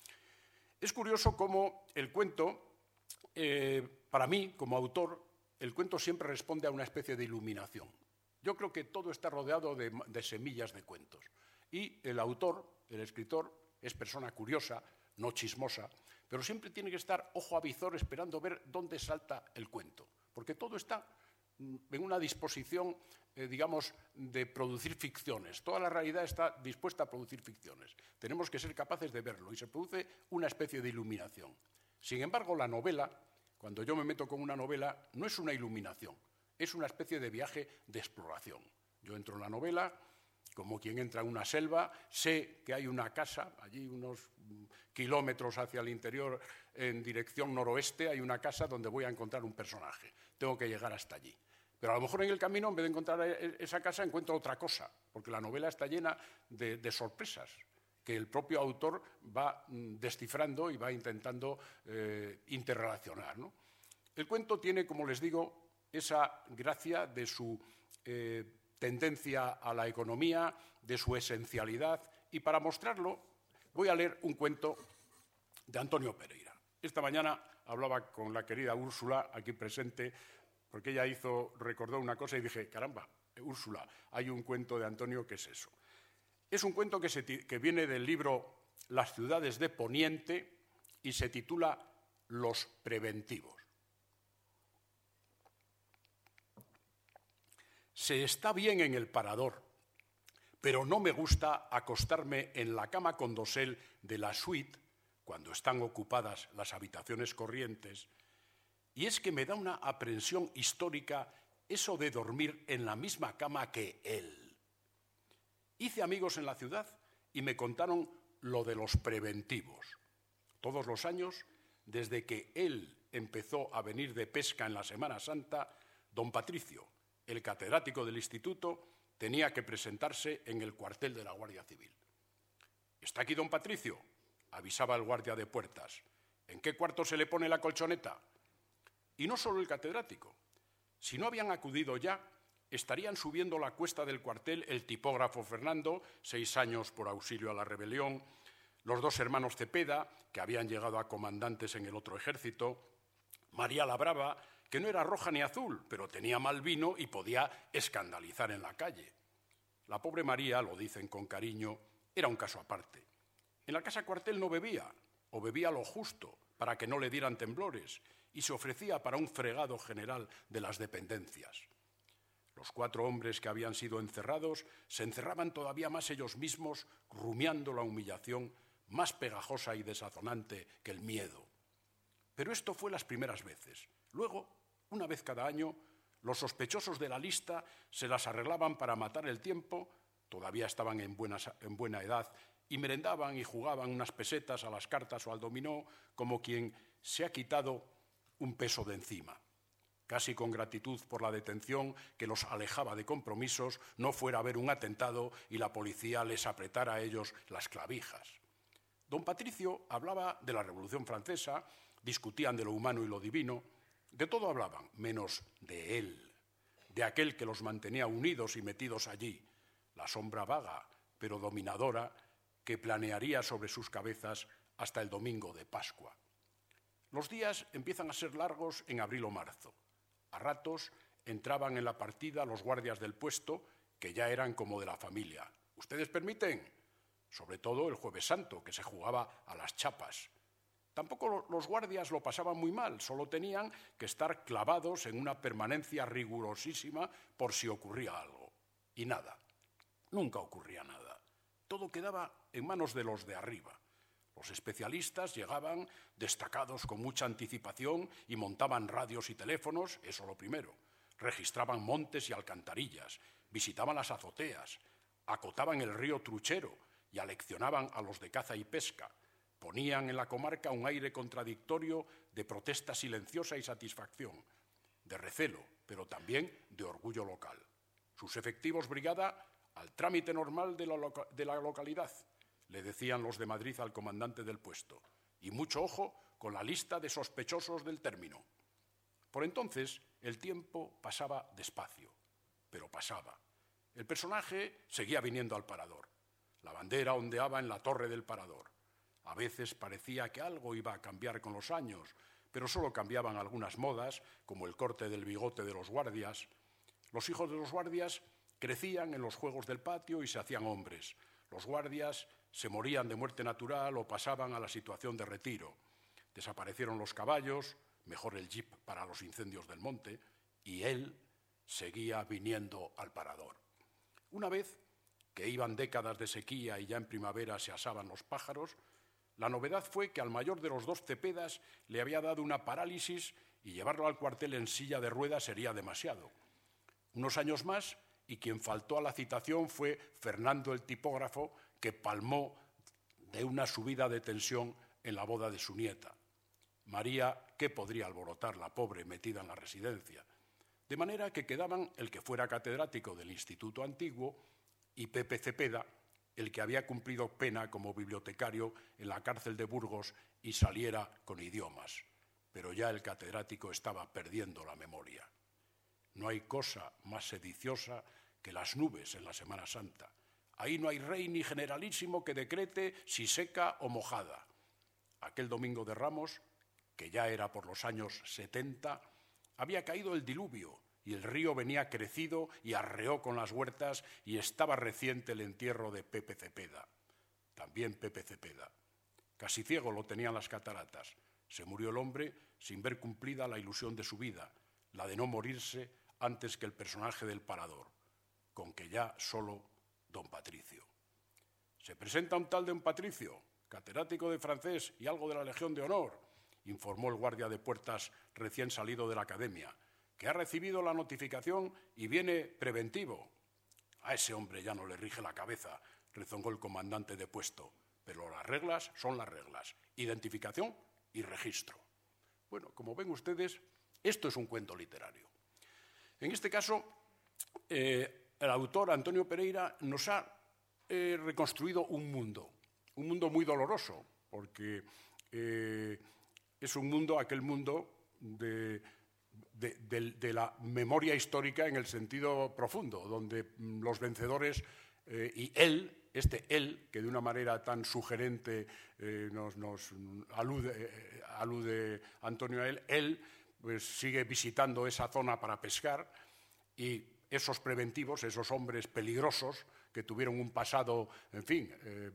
Es curioso cómo el cuento, eh, para mí, como autor, el cuento siempre responde a una especie de iluminación. Yo creo que todo está rodeado de, de semillas de cuentos. Y el autor, el escritor, es persona curiosa, no chismosa, pero siempre tiene que estar ojo a visor esperando ver dónde salta el cuento, porque todo está en una disposición, eh, digamos, de producir ficciones. Toda la realidad está dispuesta a producir ficciones. Tenemos que ser capaces de verlo y se produce una especie de iluminación. Sin embargo, la novela, cuando yo me meto con una novela, no es una iluminación, es una especie de viaje de exploración. Yo entro en la novela como quien entra en una selva, sé que hay una casa, allí unos kilómetros hacia el interior en dirección noroeste, hay una casa donde voy a encontrar un personaje. Tengo que llegar hasta allí. Pero a lo mejor en el camino, en vez de encontrar esa casa, encuentro otra cosa, porque la novela está llena de, de sorpresas que el propio autor va descifrando y va intentando eh, interrelacionar, ¿no? El cuento tiene, como les digo, esa gracia de su eh, tendencia a la economía, de su esencialidad, y para mostrarlo voy a leer un cuento de Antonio Pereira. Esta mañana hablaba con la querida Úrsula, aquí presente, porque ella hizo, recordó una cosa y dije, caramba, Úrsula, hay un cuento de Antonio que es eso. Es un cuento que, se, que viene del libro Las ciudades de Poniente y se titula Los preventivos. Se está bien en el parador, pero no me gusta acostarme en la cama con dosel de la suite cuando están ocupadas las habitaciones corrientes, y es que me da una aprensión histórica eso de dormir en la misma cama que él. Hice amigos en la ciudad y me contaron lo de los preventivos. Todos los años, desde que él empezó a venir de pesca en la Semana Santa, don Patricio, el catedrático del instituto, tenía que presentarse en el cuartel de la Guardia Civil. «¿Está aquí don Patricio?», avisaba el guardia de puertas. «¿En qué cuarto se le pone la colchoneta?». Y no solo el catedrático. Si no habían acudido ya, estarían subiendo la cuesta del cuartel el tipógrafo Fernando, seis años por auxilio a la rebelión, los dos hermanos Cepeda, que habían llegado a comandantes en el otro ejército, María la Brava, que no era roja ni azul, pero tenía mal vino y podía escandalizar en la calle. La pobre María, lo dicen con cariño, era un caso aparte. En la casa cuartel no bebía, o bebía lo justo, para que no le dieran temblores, y se ofrecía para un fregado general de las dependencias. Los cuatro hombres que habían sido encerrados se encerraban todavía más ellos mismos, rumiando la humillación más pegajosa y desazonante que el miedo. Pero esto fue las primeras veces. Luego, una vez cada año, los sospechosos de la lista se las arreglaban para matar el tiempo, todavía estaban en, buenas, en buena edad, y merendaban y jugaban unas pesetas a las cartas o al dominó, como quien se ha quitado un peso de encima. Casi con gratitud por la detención que los alejaba de compromisos, no fuera a haber un atentado y la policía les apretara a ellos las clavijas. Don Patricio hablaba de la Revolución Francesa, discutían de lo humano y lo divino, de todo hablaban, menos de él, de aquel que los mantenía unidos y metidos allí, la sombra vaga, pero dominadora, que planearía sobre sus cabezas hasta el domingo de Pascua. Los días empiezan a ser largos en abril o marzo. A ratos entraban en la partida los guardias del puesto, que ya eran como de la familia. ¿Ustedes permiten? Sobre todo el Jueves Santo, que se jugaba a las chapas. Tampoco los guardias lo pasaban muy mal, solo tenían que estar clavados en una permanencia rigurosísima por si ocurría algo. Y nada, nunca ocurría nada. Todo quedaba en manos de los de arriba. Los especialistas llegaban destacados con mucha anticipación y montaban radios y teléfonos, eso lo primero. Registraban montes y alcantarillas, visitaban las azoteas, acotaban el río Truchero y aleccionaban a los de caza y pesca. Ponían en la comarca un aire contradictorio de protesta silenciosa y satisfacción, de recelo, pero también de orgullo local. Sus efectivos brigada al trámite normal de la, loca- de la localidad, le decían los de Madrid al comandante del puesto, y mucho ojo con la lista de sospechosos del término. Por entonces, el tiempo pasaba despacio, pero pasaba. El personaje seguía viniendo al parador. La bandera ondeaba en la torre del parador. A veces parecía que algo iba a cambiar con los años, pero solo cambiaban algunas modas, como el corte del bigote de los guardias. Los hijos de los guardias crecían en los juegos del patio y se hacían hombres. Los guardias se morían de muerte natural o pasaban a la situación de retiro. Desaparecieron los caballos, mejor el jeep para los incendios del monte, y él seguía viniendo al parador. Una vez que iban décadas de sequía y ya en primavera se asaban los pájaros, la novedad fue que al mayor de los dos Cepedas le había dado una parálisis y llevarlo al cuartel en silla de ruedas sería demasiado. Unos años más, y quien faltó a la citación fue Fernando el tipógrafo, que palmó de una subida de tensión en la boda de su nieta. María, ¿qué podría alborotar la pobre metida en la residencia? De manera que quedaban el que fuera catedrático del Instituto Antiguo y Pepe Cepeda, el que había cumplido pena como bibliotecario en la cárcel de Burgos y saliera con idiomas. Pero ya el catedrático estaba perdiendo la memoria. No hay cosa más sediciosa que las nubes en la Semana Santa. Ahí no hay rey ni generalísimo que decrete si seca o mojada. Aquel domingo de Ramos, que ya era por los años setenta, había caído el diluvio y el río venía crecido y arreó con las huertas y estaba reciente el entierro de Pepe Cepeda. También Pepe Cepeda. Casi ciego lo tenían las cataratas. Se murió el hombre sin ver cumplida la ilusión de su vida, la de no morirse antes que el personaje del parador, con que ya solo don Patricio. Se presenta un tal don Patricio, catedrático de francés y algo de la Legión de Honor, informó el guardia de puertas recién salido de la academia, que ha recibido la notificación y viene preventivo. A ese hombre ya no le rige la cabeza, rezongó el comandante de puesto, pero las reglas son las reglas, identificación y registro. Bueno, como ven ustedes, esto es un cuento literario. En este caso, eh, el autor Antonio Pereira nos ha eh, reconstruido un mundo, un mundo muy doloroso, porque eh, es un mundo, aquel mundo de, de, de, de la memoria histórica en el sentido profundo, donde los vencedores eh, y él, este él, que de una manera tan sugerente eh, nos, nos alude, eh, alude Antonio a él, él pues, sigue visitando esa zona para pescar y esos preventivos, esos hombres peligrosos que tuvieron un pasado, en fin, eh,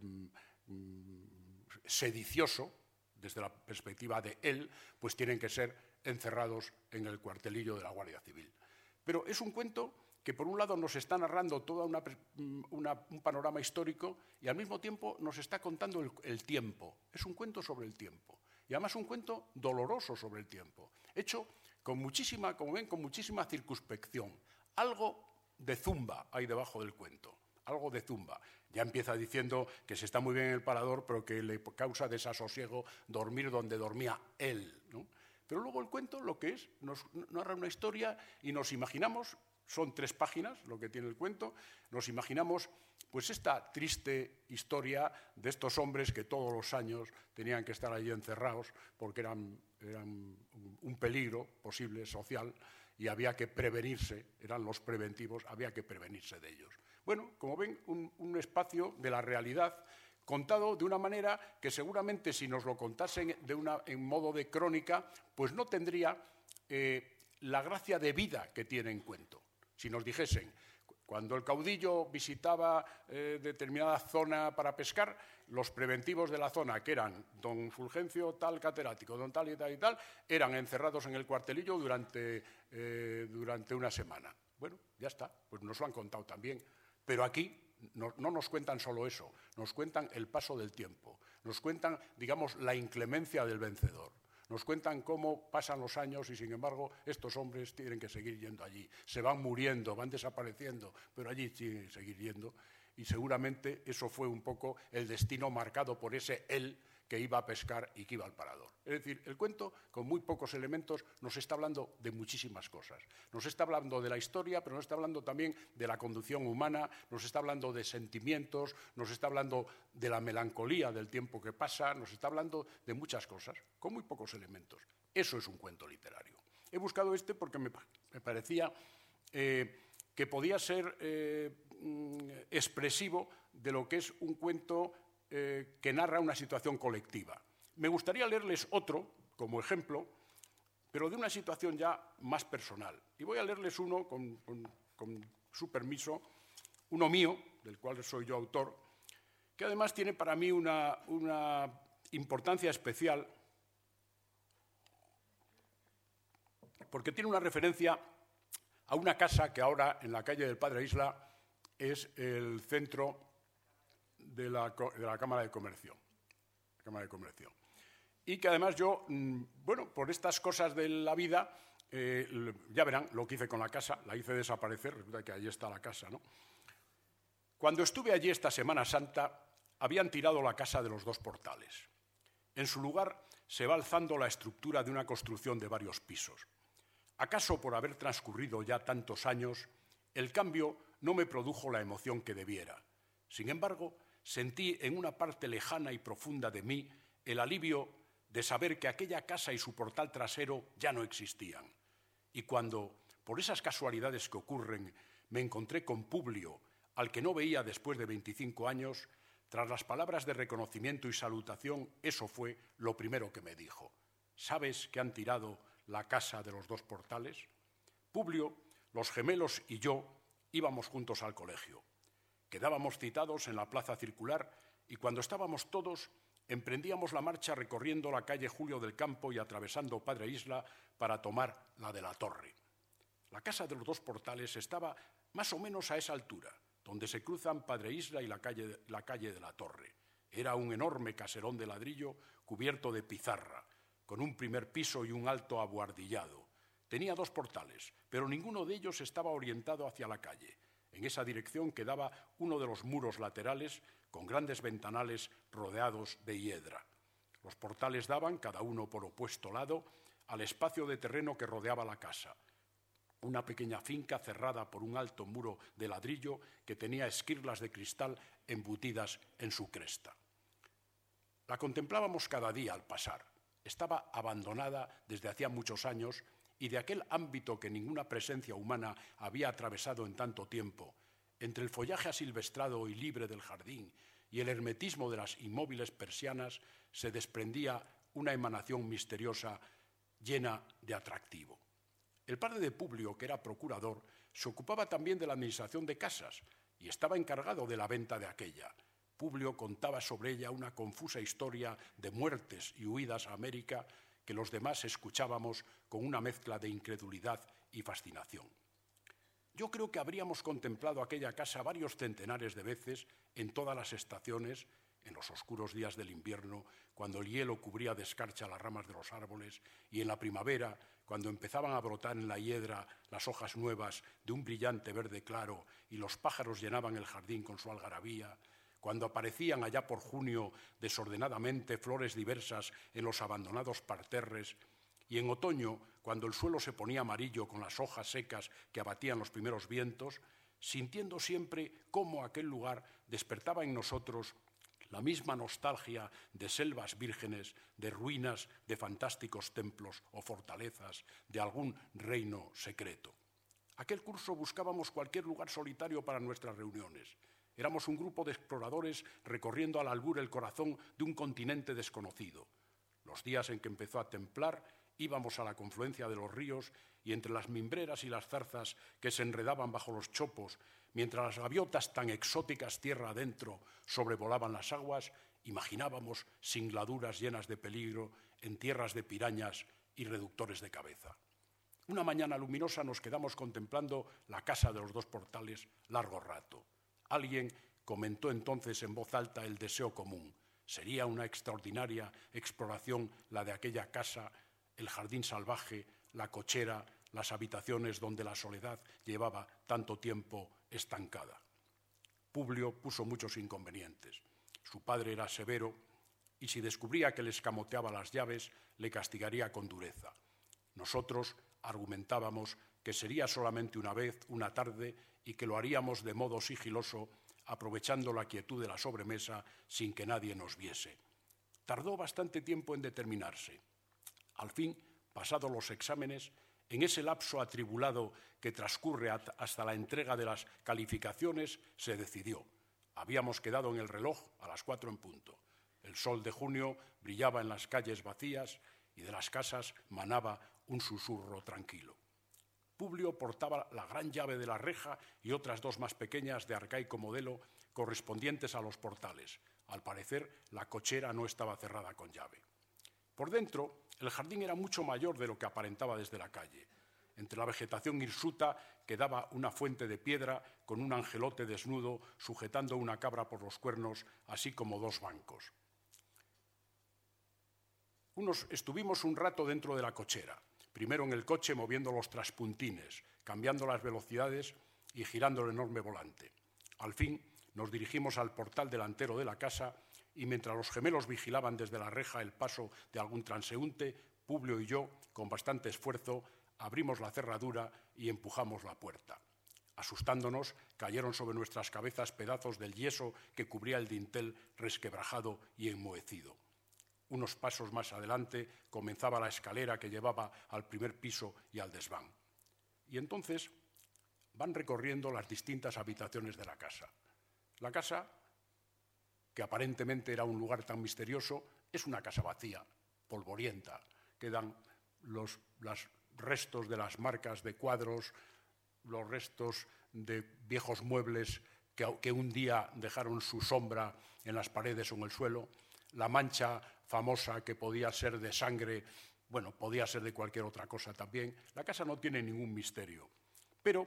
sedicioso, desde la perspectiva de él, pues tienen que ser encerrados en el cuartelillo de la Guardia Civil. Pero es un cuento que, por un lado, nos está narrando todo una, una, un panorama histórico y, al mismo tiempo, nos está contando el, el tiempo. Es un cuento sobre el tiempo. Y, además, un cuento doloroso sobre el tiempo, hecho con muchísima, como ven, con muchísima circunspección. Algo de zumba hay debajo del cuento. Algo de zumba. Ya empieza diciendo que se está muy bien en el parador, pero que le causa desasosiego dormir donde dormía él, ¿no? Pero luego el cuento lo que es, nos narra una historia y nos imaginamos, son tres páginas lo que tiene el cuento, nos imaginamos pues esta triste historia de estos hombres que todos los años tenían que estar allí encerrados porque eran, eran un peligro posible social y había que prevenirse, eran los preventivos, había que prevenirse de ellos. Bueno, como ven, un, un espacio de la realidad contado de una manera que seguramente si nos lo contasen de una, en modo de crónica, pues no tendría eh, la gracia de vida que tiene en cuento. Si nos dijesen, cuando el caudillo visitaba eh, determinada zona para pescar, los preventivos de la zona, que eran don Fulgencio tal catedrático, don tal y tal y tal, eran encerrados en el cuartelillo durante, eh, durante una semana. Bueno, ya está, pues nos lo han contado también. Pero aquí no, no nos cuentan solo eso, nos cuentan el paso del tiempo, nos cuentan, digamos, la inclemencia del vencedor. Nos cuentan cómo pasan los años y, sin embargo, estos hombres tienen que seguir yendo allí. Se van muriendo, van desapareciendo, pero allí tienen que seguir yendo. Y seguramente eso fue un poco el destino marcado por ese él que iba a pescar y que iba al parador. Es decir, el cuento, con muy pocos elementos, nos está hablando de muchísimas cosas. Nos está hablando de la historia, pero nos está hablando también de la conducción humana, nos está hablando de sentimientos, nos está hablando de la melancolía del tiempo que pasa, nos está hablando de muchas cosas, con muy pocos elementos. Eso es un cuento literario. He buscado este porque me, me parecía eh, que podía ser eh, expresivo de lo que es un cuento Eh, que narra una situación colectiva. Me gustaría leerles otro, como ejemplo, pero de una situación ya más personal. Y voy a leerles uno, con, con, con su permiso, uno mío, del cual soy yo autor, que además tiene para mí una, una importancia especial, porque tiene una referencia a una casa que ahora, en la calle del Padre Isla, es el centro De la, de la Cámara de Comercio, Cámara de Comercio. Y que además yo, bueno, por estas cosas de la vida, eh, ya verán lo que hice con la casa, la hice desaparecer, resulta que ahí está la casa, ¿no? Cuando estuve allí esta Semana Santa, habían tirado la casa de los dos portales. En su lugar se va alzando la estructura de una construcción de varios pisos. ¿Acaso por haber transcurrido ya tantos años, el cambio no me produjo la emoción que debiera? Sin embargo, sentí en una parte lejana y profunda de mí el alivio de saber que aquella casa y su portal trasero ya no existían. Y cuando, por esas casualidades que ocurren, me encontré con Publio, al que no veía después de veinticinco años, tras las palabras de reconocimiento y salutación, eso fue lo primero que me dijo. ¿Sabes que han tirado la casa de los dos portales? Publio, los gemelos y yo íbamos juntos al colegio. Quedábamos citados en la plaza circular y cuando estábamos todos, emprendíamos la marcha recorriendo la calle Julio del Campo y atravesando Padre Isla para tomar la de la Torre. La casa de los dos portales estaba más o menos a esa altura, donde se cruzan Padre Isla y la calle, la calle de la Torre. Era un enorme caserón de ladrillo cubierto de pizarra, con un primer piso y un alto abuhardillado. Tenía dos portales, pero ninguno de ellos estaba orientado hacia la calle. En esa dirección quedaba uno de los muros laterales con grandes ventanales rodeados de hiedra. Los portales daban, cada uno por opuesto lado, al espacio de terreno que rodeaba la casa. Una pequeña finca cerrada por un alto muro de ladrillo que tenía esquirlas de cristal embutidas en su cresta. La contemplábamos cada día al pasar. Estaba abandonada desde hacía muchos años y de aquel ámbito que ninguna presencia humana había atravesado en tanto tiempo, entre el follaje asilvestrado y libre del jardín y el hermetismo de las inmóviles persianas, se desprendía una emanación misteriosa llena de atractivo. El padre de Publio, que era procurador, se ocupaba también de la administración de casas y estaba encargado de la venta de aquella. Publio contaba sobre ella una confusa historia de muertes y huidas a América que los demás escuchábamos con una mezcla de incredulidad y fascinación. Yo creo que habríamos contemplado aquella casa varios centenares de veces en todas las estaciones, en los oscuros días del invierno, cuando el hielo cubría de escarcha las ramas de los árboles, y en la primavera, cuando empezaban a brotar en la hiedra las hojas nuevas de un brillante verde claro y los pájaros llenaban el jardín con su algarabía, cuando aparecían allá por junio desordenadamente flores diversas en los abandonados parterres, y en otoño, cuando el suelo se ponía amarillo con las hojas secas que abatían los primeros vientos, sintiendo siempre cómo aquel lugar despertaba en nosotros la misma nostalgia de selvas vírgenes, de ruinas de fantásticos templos o fortalezas, de algún reino secreto. Aquel curso buscábamos cualquier lugar solitario para nuestras reuniones. Éramos un grupo de exploradores recorriendo al albur el corazón de un continente desconocido. Los días en que empezó a templar, íbamos a la confluencia de los ríos y entre las mimbreras y las zarzas que se enredaban bajo los chopos, mientras las gaviotas tan exóticas tierra adentro sobrevolaban las aguas, imaginábamos singladuras llenas de peligro en tierras de pirañas y reductores de cabeza. Una mañana luminosa nos quedamos contemplando la casa de los dos portales largo rato. Alguien comentó entonces en voz alta el deseo común. Sería una extraordinaria exploración la de aquella casa, el jardín salvaje, la cochera, las habitaciones donde la soledad llevaba tanto tiempo estancada. Publio puso muchos inconvenientes. Su padre era severo y si descubría que le escamoteaba las llaves, le castigaría con dureza. Nosotros argumentábamos que sería solamente una vez, una tarde, y que lo haríamos de modo sigiloso, aprovechando la quietud de la sobremesa sin que nadie nos viese. Tardó bastante tiempo en determinarse. Al fin, pasados los exámenes, en ese lapso atribulado que transcurre hasta la entrega de las calificaciones, se decidió. Habíamos quedado en el reloj a las cuatro en punto. El sol de junio brillaba en las calles vacías y de las casas manaba un susurro tranquilo. Publio portaba la gran llave de la reja y otras dos más pequeñas de arcaico modelo correspondientes a los portales. Al parecer, la cochera no estaba cerrada con llave. Por dentro, el jardín era mucho mayor de lo que aparentaba desde la calle. Entre la vegetación hirsuta quedaba una fuente de piedra con un angelote desnudo sujetando una cabra por los cuernos, así como dos bancos. Unos, estuvimos un rato dentro de la cochera, primero en el coche moviendo los traspuntines, cambiando las velocidades y girando el enorme volante. Al fin nos dirigimos al portal delantero de la casa y mientras los gemelos vigilaban desde la reja el paso de algún transeúnte, Publio y yo, con bastante esfuerzo, abrimos la cerradura y empujamos la puerta. Asustándonos, cayeron sobre nuestras cabezas pedazos del yeso que cubría el dintel resquebrajado y enmohecido. Unos pasos más adelante comenzaba la escalera que llevaba al primer piso y al desván. Y entonces van recorriendo las distintas habitaciones de la casa. La casa, que aparentemente era un lugar tan misterioso, es una casa vacía, polvorienta. Quedan los, los restos de las marcas de cuadros, los restos de viejos muebles que, que un día dejaron su sombra en las paredes o en el suelo, la mancha famosa que podía ser de sangre, bueno, podía ser de cualquier otra cosa también. La casa no tiene ningún misterio, pero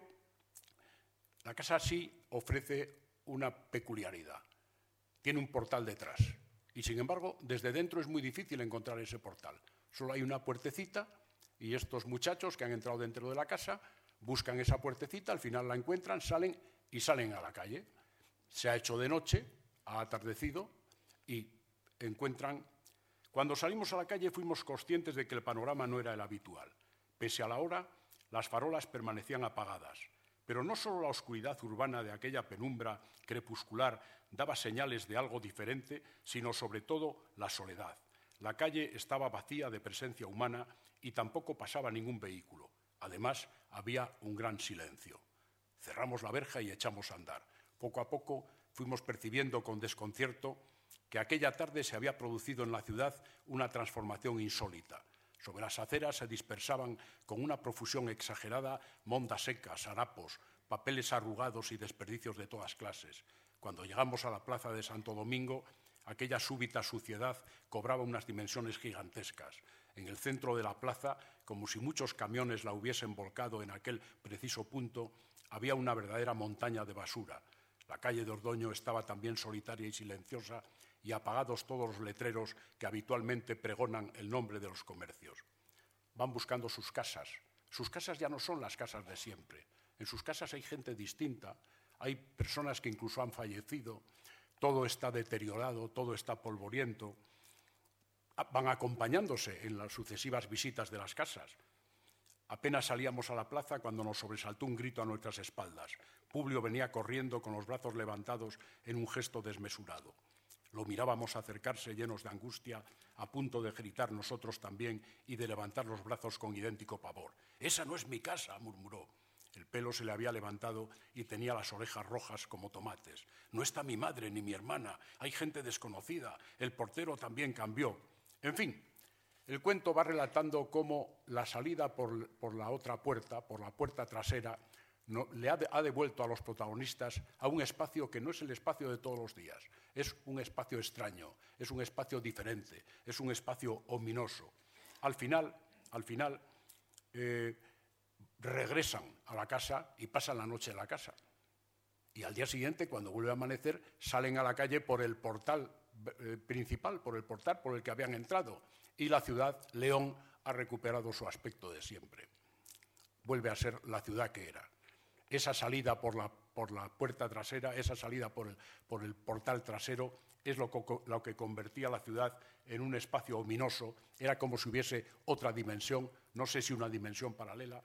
la casa sí ofrece una peculiaridad. Tiene un portal detrás y, sin embargo, desde dentro es muy difícil encontrar ese portal. Solo hay una puertecita y estos muchachos que han entrado dentro de la casa buscan esa puertecita, al final la encuentran, salen y salen a la calle. Se ha hecho de noche, ha atardecido y encuentran... Cuando salimos a la calle fuimos conscientes de que el panorama no era el habitual. Pese a la hora, las farolas permanecían apagadas. Pero no solo la oscuridad urbana de aquella penumbra crepuscular daba señales de algo diferente, sino sobre todo la soledad. La calle estaba vacía de presencia humana y tampoco pasaba ningún vehículo. Además, había un gran silencio. Cerramos la verja y echamos a andar. Poco a poco fuimos percibiendo con desconcierto que aquella tarde se había producido en la ciudad una transformación insólita. Sobre las aceras se dispersaban con una profusión exagerada mondas secas, harapos, papeles arrugados y desperdicios de todas clases. Cuando llegamos a la plaza de Santo Domingo, aquella súbita suciedad cobraba unas dimensiones gigantescas. En el centro de la plaza, como si muchos camiones la hubiesen volcado en aquel preciso punto, había una verdadera montaña de basura. La calle de Ordoño estaba también solitaria y silenciosa y apagados todos los letreros que habitualmente pregonan el nombre de los comercios. Van buscando sus casas. Sus casas ya no son las casas de siempre. En sus casas hay gente distinta, hay personas que incluso han fallecido, todo está deteriorado, todo está polvoriento. Van acompañándose en las sucesivas visitas de las casas. Apenas salíamos a la plaza cuando nos sobresaltó un grito a nuestras espaldas. Publio venía corriendo con los brazos levantados en un gesto desmesurado. Lo mirábamos acercarse llenos de angustia, a punto de gritar nosotros también y de levantar los brazos con idéntico pavor. «Esa no es mi casa», murmuró. El pelo se le había levantado y tenía las orejas rojas como tomates. «No está mi madre ni mi hermana, hay gente desconocida, el portero también cambió». En fin, el cuento va relatando cómo la salida por, por la otra puerta, por la puerta trasera, no, le ha, de, ha devuelto a los protagonistas a un espacio que no es el espacio de todos los días. Es un espacio extraño, es un espacio diferente, es un espacio ominoso. Al final, al final eh, regresan a la casa y pasan la noche en la casa. Y al día siguiente, cuando vuelve a amanecer, salen a la calle por el portal eh, principal, por el portal por el que habían entrado. Y la ciudad, León, ha recuperado su aspecto de siempre. Vuelve a ser la ciudad que era. Esa salida por la, por la puerta trasera, esa salida por el, por el portal trasero, es lo que, lo que convertía la ciudad en un espacio ominoso. Era como si hubiese otra dimensión, no sé si una dimensión paralela,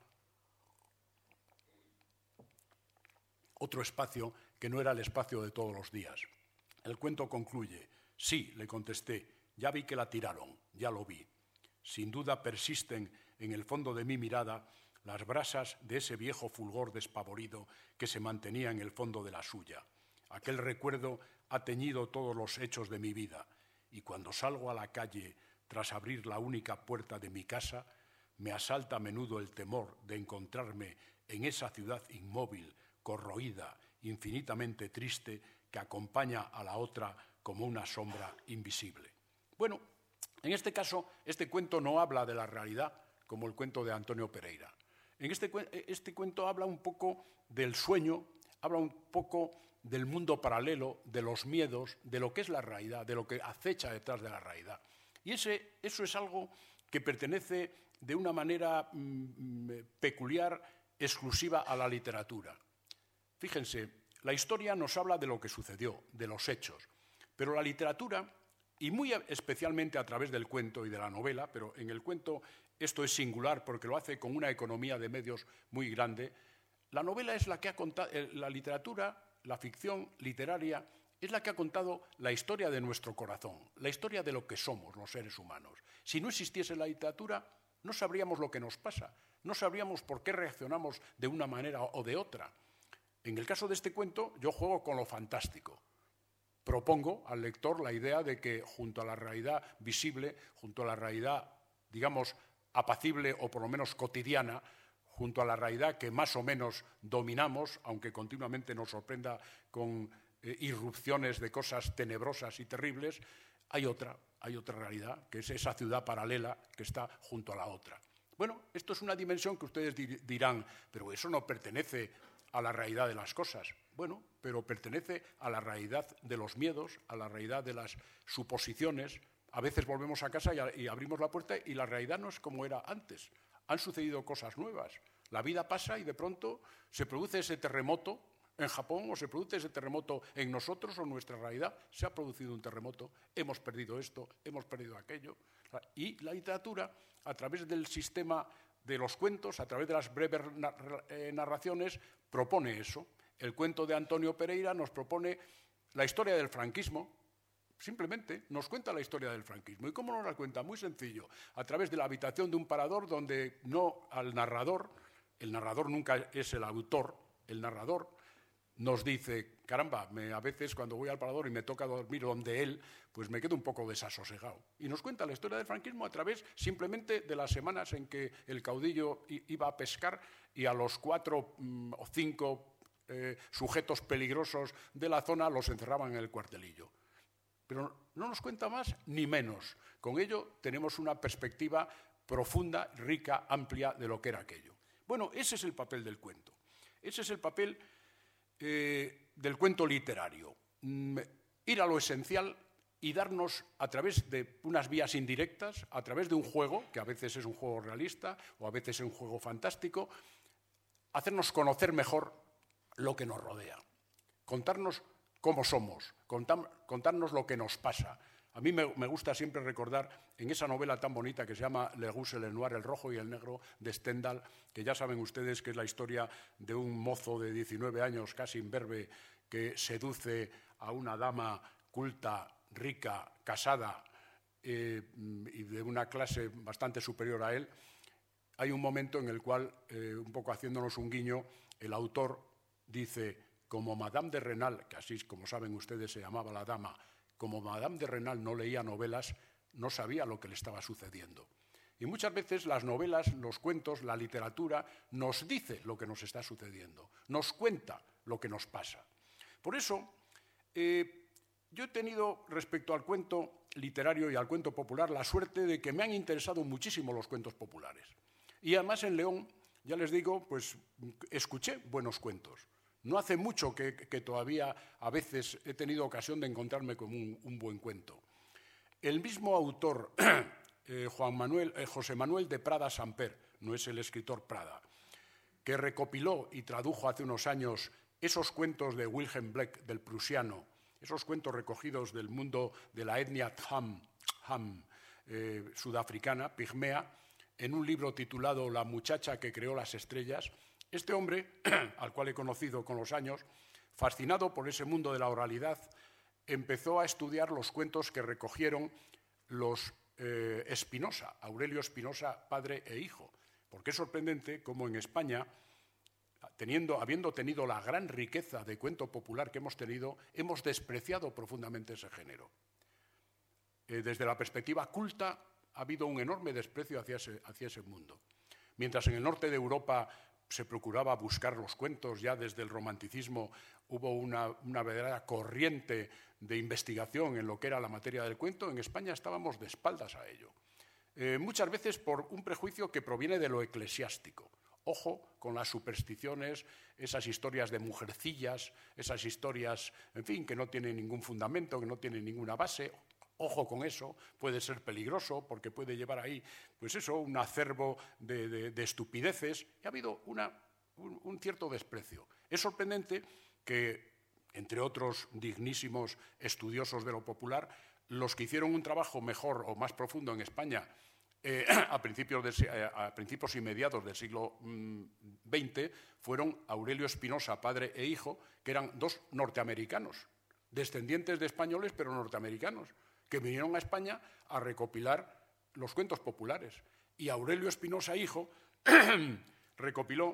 otro espacio que no era el espacio de todos los días. El cuento concluye. Sí, le contesté, ya vi que la tiraron, ya lo vi. Sin duda persisten en el fondo de mi mirada las brasas de ese viejo fulgor despavorido que se mantenía en el fondo de la suya. Aquel recuerdo ha teñido todos los hechos de mi vida, y cuando salgo a la calle tras abrir la única puerta de mi casa, me asalta a menudo el temor de encontrarme en esa ciudad inmóvil, corroída, infinitamente triste, que acompaña a la otra como una sombra invisible. Bueno, en este caso, este cuento no habla de la realidad, como el cuento de Antonio Pereira. En este, este cuento habla un poco del sueño, habla un poco del mundo paralelo, de los miedos, de lo que es la realidad, de lo que acecha detrás de la realidad. Y ese, eso es algo que pertenece de una manera mmm, peculiar, exclusiva a la literatura. Fíjense, la historia nos habla de lo que sucedió, de los hechos, pero la literatura, y muy especialmente a través del cuento y de la novela, pero en el cuento esto es singular porque lo hace con una economía de medios muy grande, la novela es la que ha contado, la literatura, la ficción literaria, es la que ha contado la historia de nuestro corazón, la historia de lo que somos los seres humanos. Si no existiese la literatura, no sabríamos lo que nos pasa, no sabríamos por qué reaccionamos de una manera o de otra. En el caso de este cuento, yo juego con lo fantástico. Propongo al lector la idea de que junto a la realidad visible, junto a la realidad, digamos, apacible o por lo menos cotidiana, junto a la realidad que más o menos dominamos, aunque continuamente nos sorprenda con eh, irrupciones de cosas tenebrosas y terribles, hay otra, hay otra realidad, que es esa ciudad paralela que está junto a la otra. Bueno, esto es una dimensión que ustedes dirán, pero eso no pertenece a la realidad de las cosas. Bueno, pero pertenece a la realidad de los miedos, a la realidad de las suposiciones. A veces volvemos a casa y, a, y abrimos la puerta y la realidad no es como era antes. Han sucedido cosas nuevas. La vida pasa y de pronto se produce ese terremoto en Japón o se produce ese terremoto en nosotros o en nuestra realidad. Se ha producido un terremoto, hemos perdido esto, hemos perdido aquello. Y la literatura, a través del sistema de los cuentos, a través de las breves narraciones, propone eso. El cuento de Antonio Pereira nos propone la historia del franquismo, simplemente nos cuenta la historia del franquismo. ¿Y cómo nos la cuenta? Muy sencillo, a través de la habitación de un parador donde no al narrador, el narrador nunca es el autor, el narrador nos dice, caramba, me, a veces cuando voy al parador y me toca dormir donde él, pues me quedo un poco desasosegado. Y nos cuenta la historia del franquismo a través simplemente de las semanas en que el caudillo iba a pescar y a los cuatro mmm, o cinco eh, sujetos peligrosos de la zona los encerraban en el cuartelillo. Pero no nos cuenta más ni menos. Con ello tenemos una perspectiva profunda, rica, amplia de lo que era aquello. Bueno, ese es el papel del cuento. Ese es el papel Eh, del cuento literario, mm, ir a lo esencial y darnos a través de unas vías indirectas, a través de un juego, que a veces es un juego realista o a veces es un juego fantástico, hacernos conocer mejor lo que nos rodea, contarnos cómo somos, contar, contarnos lo que nos pasa. A mí me, me gusta siempre recordar en esa novela tan bonita que se llama Le Rouge et le Noir, El Rojo y el Negro, de Stendhal, que ya saben ustedes que es la historia de un mozo de diecinueve años, casi imberbe, que seduce a una dama culta, rica, casada eh, y de una clase bastante superior a él. Hay un momento en el cual, eh, un poco haciéndonos un guiño, el autor dice, como Madame de Renal, que así como saben ustedes se llamaba la dama, como Madame de Renal no leía novelas, no sabía lo que le estaba sucediendo. Y muchas veces las novelas, los cuentos, la literatura nos dice lo que nos está sucediendo, nos cuenta lo que nos pasa. Por eso, eh, yo he tenido, respecto al cuento literario y al cuento popular, la suerte de que me han interesado muchísimo los cuentos populares. Y además en León, ya les digo, pues escuché buenos cuentos. No hace mucho que, que todavía a veces he tenido ocasión de encontrarme con un, un buen cuento. El mismo autor, eh, Juan Manuel, eh, José Manuel de Prada Samper, no es el escritor Prada, que recopiló y tradujo hace unos años esos cuentos de Wilhelm Bleck, del prusiano, esos cuentos recogidos del mundo de la etnia Tham, Ham, eh, sudafricana, pigmea, en un libro titulado La muchacha que creó las estrellas. Este hombre, al cual he conocido con los años, fascinado por ese mundo de la oralidad, empezó a estudiar los cuentos que recogieron los eh, Espinosa, Aurelio Espinosa, padre e hijo. Porque es sorprendente cómo en España, teniendo, habiendo tenido la gran riqueza de cuento popular que hemos tenido, hemos despreciado profundamente ese género. Eh, desde la perspectiva culta ha habido un enorme desprecio hacia ese, hacia ese mundo. Mientras en el norte de Europa se procuraba buscar los cuentos, ya desde el romanticismo hubo una, una verdadera corriente de investigación en lo que era la materia del cuento, en España estábamos de espaldas a ello. Eh, muchas veces por un prejuicio que proviene de lo eclesiástico. Ojo con las supersticiones, esas historias de mujercillas, esas historias, en fin, que no tienen ningún fundamento, que no tienen ninguna base. Ojo con eso, puede ser peligroso porque puede llevar ahí, pues eso, un acervo de, de, de estupideces. Y ha habido una, un, un cierto desprecio. Es sorprendente que, entre otros dignísimos estudiosos de lo popular, los que hicieron un trabajo mejor o más profundo en España eh, a, principios de, eh, a principios y mediados del siglo veinte fueron Aurelio Espinosa, padre e hijo, que eran dos norteamericanos, descendientes de españoles pero norteamericanos, que vinieron a España a recopilar los cuentos populares. Y Aurelio Espinosa, hijo, recopiló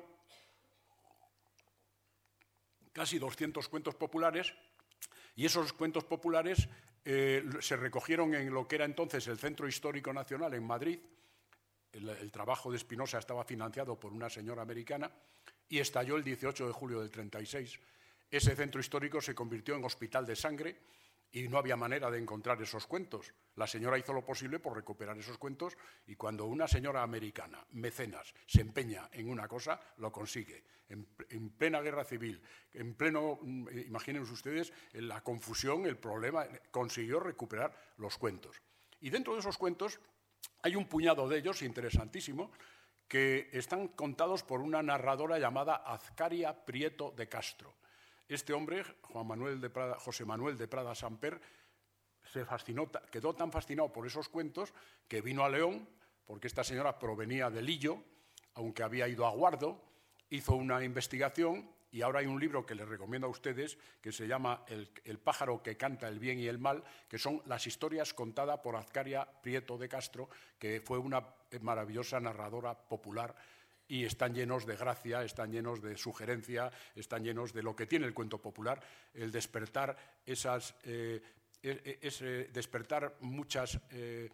casi doscientos cuentos populares, y esos cuentos populares eh, se recogieron en lo que era entonces el Centro Histórico Nacional en Madrid. El, el trabajo de Espinosa estaba financiado por una señora americana y estalló el dieciocho de julio del treinta y seis. Ese centro histórico se convirtió en hospital de sangre y no había manera de encontrar esos cuentos. La señora hizo lo posible por recuperar esos cuentos y cuando una señora americana, mecenas, se empeña en una cosa, lo consigue. En, en plena guerra civil, en pleno, imagínense ustedes, la confusión, el problema, consiguió recuperar los cuentos. Y dentro de esos cuentos hay un puñado de ellos, interesantísimo, que están contados por una narradora llamada Azcaria Prieto de Castro. Este hombre, Juan Manuel de Prada, José Manuel de Prada Samper, se fascinó, quedó tan fascinado por esos cuentos que vino a León, porque esta señora provenía de Lillo, aunque había ido a Guardo, hizo una investigación y ahora hay un libro que les recomiendo a ustedes que se llama El, el pájaro que canta el bien y el mal, que son las historias contadas por Azcaria Prieto de Castro, que fue una maravillosa narradora popular, y están llenos de gracia, están llenos de sugerencia, están llenos de lo que tiene el cuento popular, el despertar esas, eh, ese despertar muchas eh,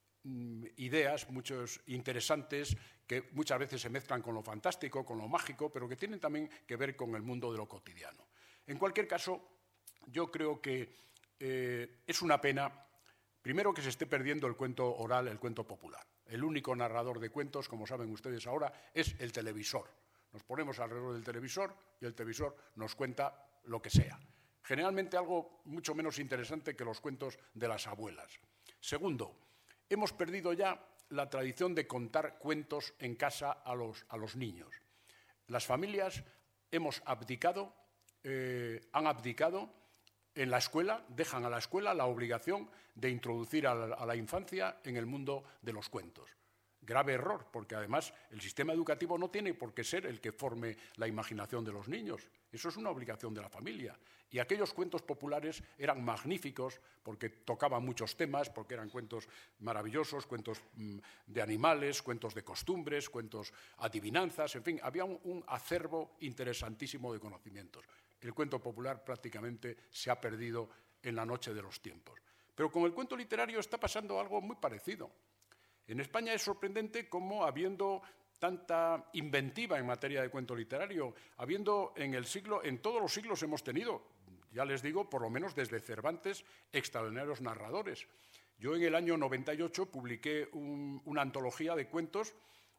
ideas, muchos interesantes, que muchas veces se mezclan con lo fantástico, con lo mágico, pero que tienen también que ver con el mundo de lo cotidiano. En cualquier caso, yo creo que eh, es una pena, primero, que se esté perdiendo el cuento oral, el cuento popular. El único narrador de cuentos, como saben ustedes ahora, es el televisor. Nos ponemos alrededor del televisor y el televisor nos cuenta lo que sea. Generalmente algo mucho menos interesante que los cuentos de las abuelas. Segundo, hemos perdido ya la tradición de contar cuentos en casa a los, a los niños. Las familias hemos abdicado, eh, han abdicado en la escuela, dejan a la escuela la obligación de introducir a la, a la infancia en el mundo de los cuentos. Grave error, porque además el sistema educativo no tiene por qué ser el que forme la imaginación de los niños. Eso es una obligación de la familia. Y aquellos cuentos populares eran magníficos porque tocaban muchos temas, porque eran cuentos maravillosos, cuentos mmm, de animales, cuentos de costumbres, cuentos adivinanzas, en fin, había un, un acervo interesantísimo de conocimientos. El cuento popular prácticamente se ha perdido en la noche de los tiempos. Pero con el cuento literario está pasando algo muy parecido. En España es sorprendente cómo, habiendo tanta inventiva en materia de cuento literario, habiendo en el siglo, en todos los siglos hemos tenido, ya les digo, por lo menos desde Cervantes, extraordinarios narradores. Yo en el año noventa y ocho publiqué un, una antología de cuentos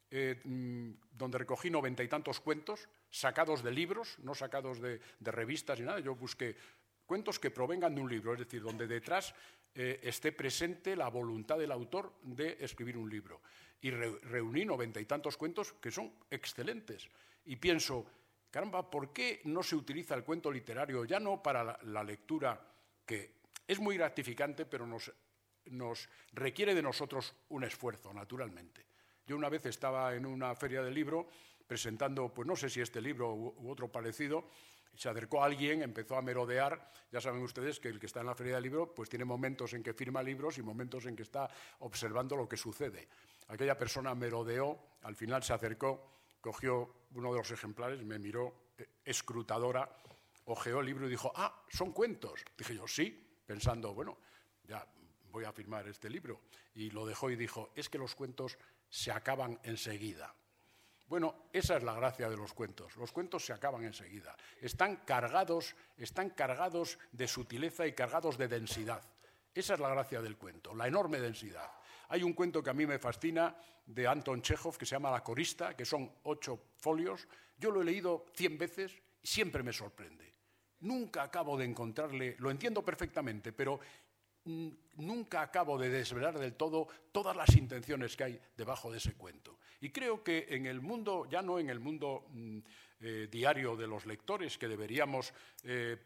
eh, donde recogí noventa y tantos cuentos, sacados de libros, no sacados de, de revistas ni nada. Yo busqué cuentos que provengan de un libro, es decir, donde detrás eh, esté presente la voluntad del autor de escribir un libro. Y re, reuní noventa y tantos cuentos que son excelentes. Y pienso, caramba, ¿por qué no se utiliza el cuento literario ya no para la, la lectura, que es muy gratificante, pero nos, nos requiere de nosotros un esfuerzo, naturalmente? Yo una vez estaba en una feria del libro presentando, pues no sé si este libro u, u otro parecido. Se acercó alguien, empezó a merodear. Ya saben ustedes que el que está en la feria del libro pues tiene momentos en que firma libros y momentos en que está observando lo que sucede. Aquella persona merodeó, al final se acercó, cogió uno de los ejemplares, me miró escrutadora, hojeó el libro y dijo, ah, son cuentos. Dije yo, sí, pensando, bueno, ya voy a firmar este libro. Y lo dejó y dijo, es que los cuentos se acaban enseguida. Bueno, esa es la gracia de los cuentos. Los cuentos se acaban enseguida. Están cargados, están cargados de sutileza y cargados de densidad. Esa es la gracia del cuento, la enorme densidad. Hay un cuento que a mí me fascina de Anton Chejov que se llama La corista, que son ocho folios. Yo lo he leído cien veces y siempre me sorprende. Nunca acabo de encontrarle, lo entiendo perfectamente, pero nunca acabo de desvelar del todo todas las intenciones que hay debajo de ese cuento. Y creo que en el mundo, ya no en el mundo mm, eh, diario de los lectores, que deberíamos eh,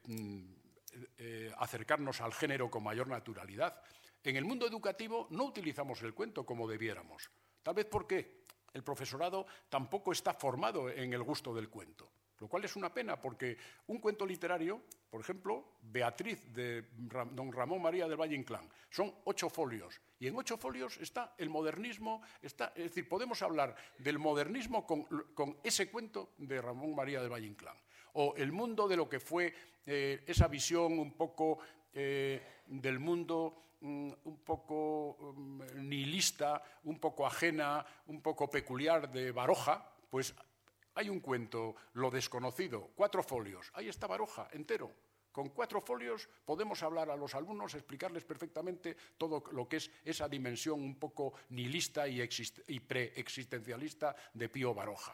eh, acercarnos al género con mayor naturalidad, en el mundo educativo no utilizamos el cuento como debiéramos. Tal vez porque el profesorado tampoco está formado en el gusto del cuento. Lo cual es una pena, porque un cuento literario, por ejemplo, Beatriz, de don Ramón María del Valle Inclán, son ocho folios. Y en ocho folios está el modernismo, está, es decir, podemos hablar del modernismo con, con ese cuento de Ramón María del Valle Inclán. O el mundo de lo que fue eh, esa visión un poco eh, del mundo um, un poco um, nihilista, un poco ajena, un poco peculiar de Baroja, pues hay un cuento, Lo desconocido, cuatro folios. Ahí está Baroja, entero. Con cuatro folios podemos hablar a los alumnos, explicarles perfectamente todo lo que es esa dimensión un poco nihilista y, y preexistencialista de Pío Baroja.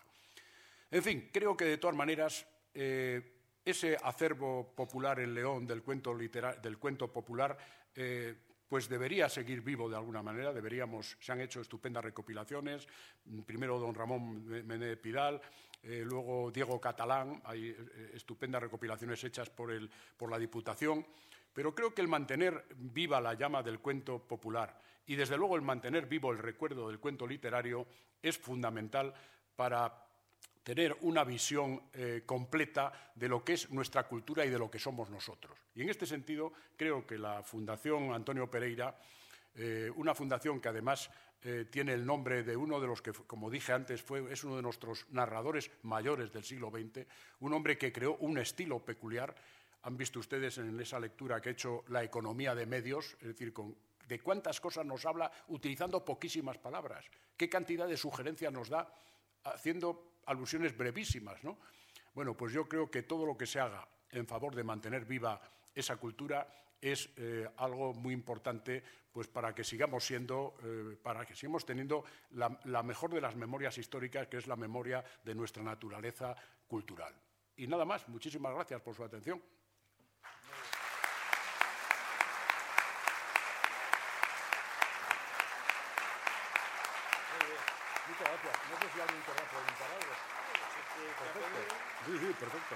En fin, creo que de todas maneras eh, ese acervo popular en León del cuento, literal, del cuento popular eh, pues debería seguir vivo de alguna manera. Deberíamos, se han hecho estupendas recopilaciones, primero don Ramón Menéndez Pidal, eh, luego Diego Catalán, hay eh, estupendas recopilaciones hechas por, el, por la Diputación, pero creo que el mantener viva la llama del cuento popular y desde luego el mantener vivo el recuerdo del cuento literario es fundamental para tener una visión eh, completa de lo que es nuestra cultura y de lo que somos nosotros. Y en este sentido, creo que la Fundación Antonio Pereira, eh, una fundación que además eh, tiene el nombre de uno de los que, como dije antes, fue, es uno de nuestros narradores mayores del siglo veinte, un hombre que creó un estilo peculiar. Han visto ustedes en esa lectura que he hecho la economía de medios, es decir, con, de cuántas cosas nos habla utilizando poquísimas palabras, qué cantidad de sugerencias nos da haciendo alusiones brevísimas, ¿no? Bueno, pues yo creo que todo lo que se haga en favor de mantener viva esa cultura es eh, algo muy importante, pues para que sigamos siendo, eh, para que sigamos teniendo la, la mejor de las memorias históricas, que es la memoria de nuestra naturaleza cultural. Y nada más, muchísimas gracias por su atención. Muchas gracias. No sé si alguien querrá preguntar algo. Perfecto. Sí, sí, perfecto.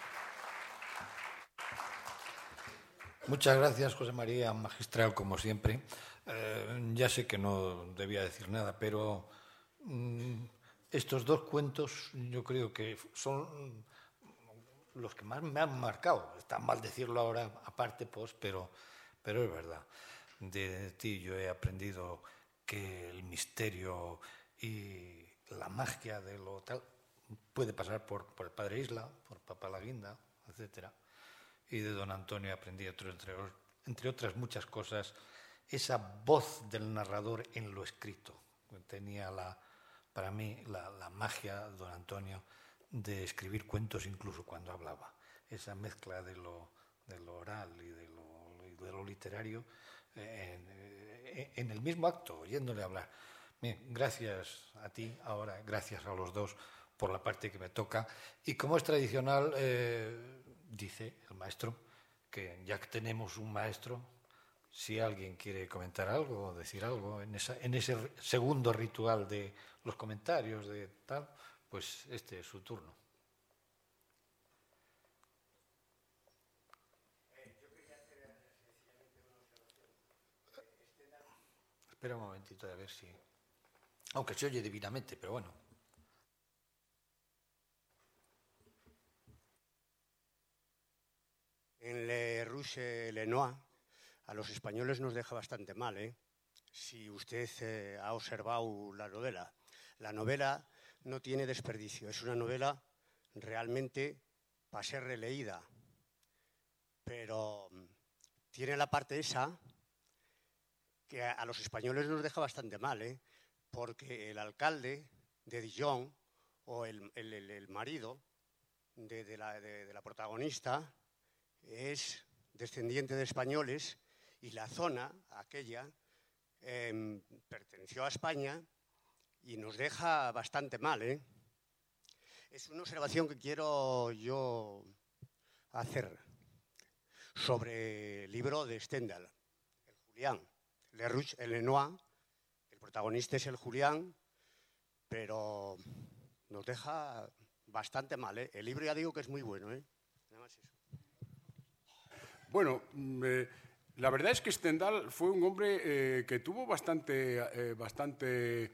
Muchas gracias, José María, magistral, como siempre. Eh, ya sé que no debía decir nada, pero mmm, estos dos cuentos yo creo que son los que más me han marcado. Está mal decirlo ahora, aparte, pues, pero, pero es verdad. De ti yo he aprendido que el misterio y la magia de lo tal puede pasar por, por el Padre Isla, por Papá La Guinda, etcétera. Y de don Antonio aprendí, entre, entre otras muchas cosas, esa voz del narrador en lo escrito. Tenía, la, para mí, la, la magia, don Antonio, de escribir cuentos incluso cuando hablaba. Esa mezcla de lo, de lo oral y de lo, de lo literario en, en el mismo acto, oyéndole hablar. Bien, gracias a ti, ahora gracias a los dos por la parte que me toca. Y como es tradicional, eh, dice el maestro, que ya que tenemos un maestro, si alguien quiere comentar algo o decir algo en, esa, en ese segundo ritual de los comentarios de tal, pues este es su turno. Espera un momentito a ver si... Aunque se oye divinamente, pero bueno.
En Le Rouge et Le Noir, a los españoles nos deja bastante mal, ¿eh? Si usted eh, ha observado la novela. La novela no tiene desperdicio, es una novela realmente para ser releída, pero tiene la parte esa que a los españoles nos deja bastante mal, ¿eh? Porque el alcalde de Dijon o el, el, el, el marido de, de, la, de, de la protagonista es descendiente de españoles y la zona, aquella, eh, perteneció a España y nos deja bastante mal, ¿eh? Es una observación que quiero yo hacer sobre el libro de Stendhal, el Julián. Le Rouge et Le Noir, el protagonista es el Julián, pero nos deja bastante mal, ¿eh? El libro ya digo que es muy bueno, ¿eh? Nada más eso.
Bueno, eh, la verdad es que Stendhal fue un hombre eh, que tuvo bastante, eh, bastante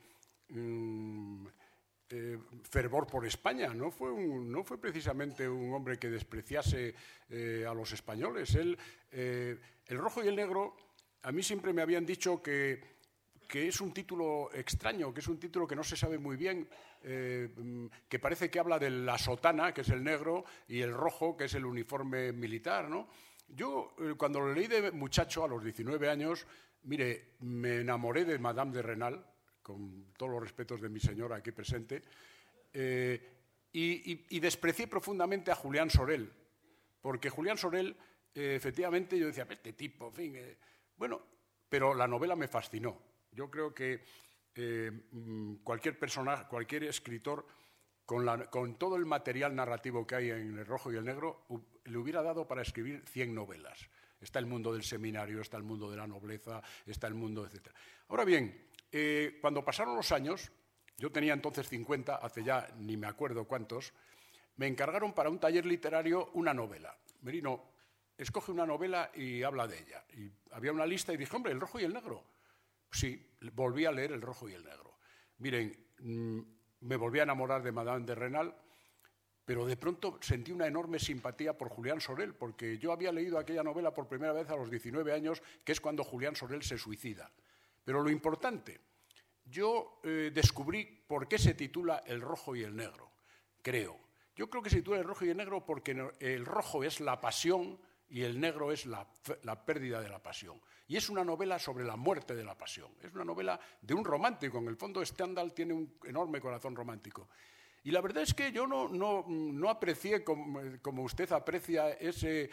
mm, eh, fervor por España. No fue, un, no fue precisamente un hombre que despreciase eh, a los españoles. Él, eh, El Rojo y el Negro, a mí siempre me habían dicho que, que es un título extraño, que es un título que no se sabe muy bien, eh, que parece que habla de la sotana, que es el negro, y el rojo, que es el uniforme militar, ¿no? Yo, eh, cuando lo leí de muchacho, a los diecinueve años, mire, me enamoré de Madame de Renal, con todos los respetos de mi señora aquí presente, eh, y, y, y desprecié profundamente a Julián Sorel, porque Julián Sorel, eh, efectivamente, yo decía, este tipo, en fin... Eh, Bueno, pero la novela me fascinó. Yo creo que eh, cualquier persona, cualquier escritor, con, la, con todo el material narrativo que hay en El Rojo y el Negro, le hubiera dado para escribir cien novelas. Está el mundo del seminario, está el mundo de la nobleza, está el mundo, etcétera. Ahora bien, eh, cuando pasaron los años, yo tenía entonces cincuenta, hace ya ni me acuerdo cuántos, me encargaron para un taller literario una novela. Merino, escoge una novela y habla de ella. Y había una lista y dije, hombre, El Rojo y el Negro. Sí, volví a leer El Rojo y el Negro. Miren, mmm, me volví a enamorar de Madame de Renal, pero de pronto sentí una enorme simpatía por Julián Sorel, porque yo había leído aquella novela por primera vez a los diecinueve años, que es cuando Julián Sorel se suicida. Pero lo importante, yo eh, descubrí por qué se titula El Rojo y el Negro, creo. Yo creo que se titula El Rojo y el Negro porque el rojo es la pasión, y el negro es la, la pérdida de la pasión. Y es una novela sobre la muerte de la pasión. Es una novela de un romántico. En el fondo, Stendhal tiene un enorme corazón romántico. Y la verdad es que yo no, no, no aprecié, como, como usted aprecia, ese,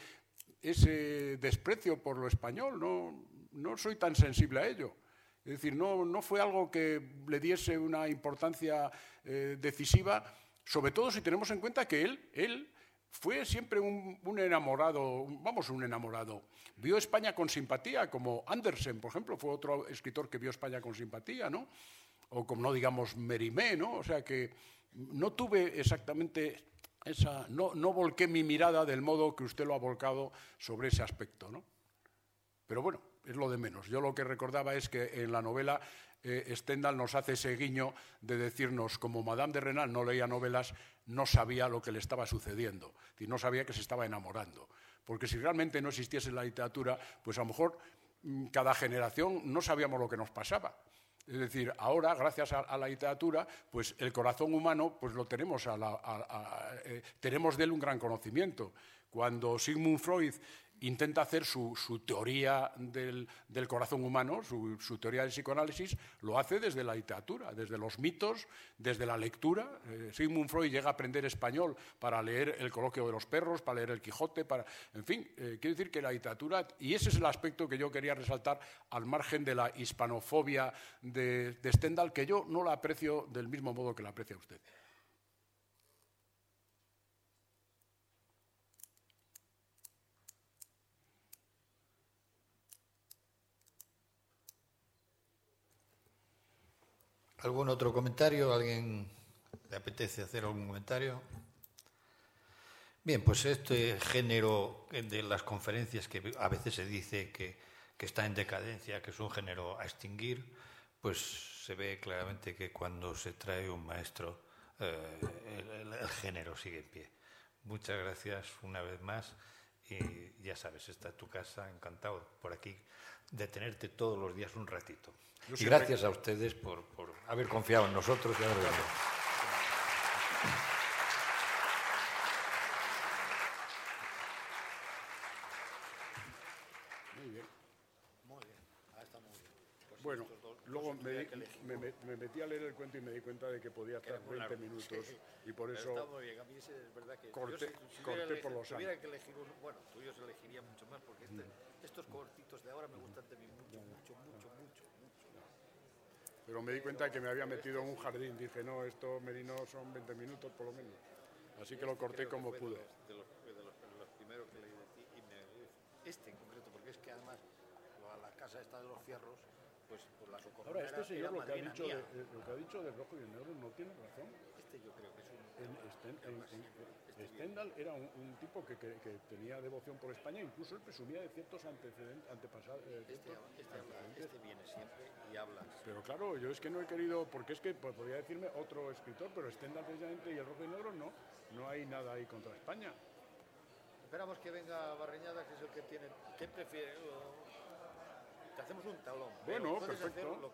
ese desprecio por lo español. No, no soy tan sensible a ello. Es decir, no, no fue algo que le diese una importancia eh, decisiva, sobre todo si tenemos en cuenta que él... él fue siempre un, un enamorado, vamos, un enamorado. Vio España con simpatía, como Andersen, por ejemplo, fue otro escritor que vio España con simpatía, ¿no? O como, no digamos, Mérimée, ¿no? O sea que no tuve exactamente esa... No, no volqué mi mirada del modo que usted lo ha volcado sobre ese aspecto, ¿no? Pero bueno, es lo de menos. Yo lo que recordaba es que en la novela eh, Stendhal nos hace ese guiño de decirnos, como Madame de Renal no leía novelas, no sabía lo que le estaba sucediendo, es decir, no sabía que se estaba enamorando. Porque si realmente no existiese la literatura, pues a lo mejor cada generación no sabíamos lo que nos pasaba. Es decir, ahora, gracias a, a la literatura, pues el corazón humano pues lo tenemos, a la, a, a, eh, tenemos de él un gran conocimiento. Cuando Sigmund Freud intenta hacer su, su teoría del, del corazón humano, su, su teoría del psicoanálisis, lo hace desde la literatura, desde los mitos, desde la lectura. Eh, Sigmund Freud llega a aprender español para leer El coloquio de los perros, para leer El Quijote, para, en fin, eh, quiero decir que la literatura, y ese es el aspecto que yo quería resaltar al margen de la hispanofobia de, de Stendhal, que yo no la aprecio del mismo modo que la aprecia usted.
¿Algún otro comentario? ¿Alguien le apetece hacer algún comentario? Bien, pues este género de las conferencias que a veces se dice que, que está en decadencia, que es un género a extinguir, pues se ve claramente que cuando se trae un maestro eh, el, el género sigue en pie. Muchas gracias una vez más y ya sabes, esta es tu casa, encantado por aquí de tenerte todos los días un ratito. Y gracias a ustedes por, por haber confiado en nosotros y haber venido.
Muy bien.
Muy bien, ah, está muy bien. Pues
bueno,
dos,
luego me, me, me metí a leer el cuento y me di cuenta de que podía estar veinte minutos sí, y por eso
está muy bien. A mí es verdad que
corté,
yo, si, si
corté
elegir,
por los años.
Si tuviera que elegir uno, bueno, tuyos elegiría mucho más porque este, mm. estos cortitos de ahora me gustan también mucho, mucho, mucho, mucho, mucho.
Pero me di cuenta de que me había metido en un jardín. Dije, no, esto Merino son veinte minutos por lo menos. Así que lo corté como pude.
De los, de, los, de los primeros que leí de ti y me, este en concreto, porque es que además la casa esta de los fierros, pues, pues la socorrona.
Ahora, este señor lo que, ha dicho
de,
lo que ha dicho de rojo y de negro no tiene razón.
Este yo creo que es un...
En, Sten, en, en, este Stendhal era un, un tipo que, que, que tenía devoción por España, incluso él presumía de ciertos antecedentes, antepasados. Eh,
este, este, antecedentes. Este viene siempre y habla.
Pero claro, yo es que no he querido, porque es que pues, podría decirme otro escritor, pero Stendhal precisamente y el rojo y negro no, no hay nada ahí contra España.
Esperamos que venga Barreñada, que es el que tiene... ¿Qué prefiere? Te hacemos un talón.
Bueno,
puedes
perfecto.
Hacer lo que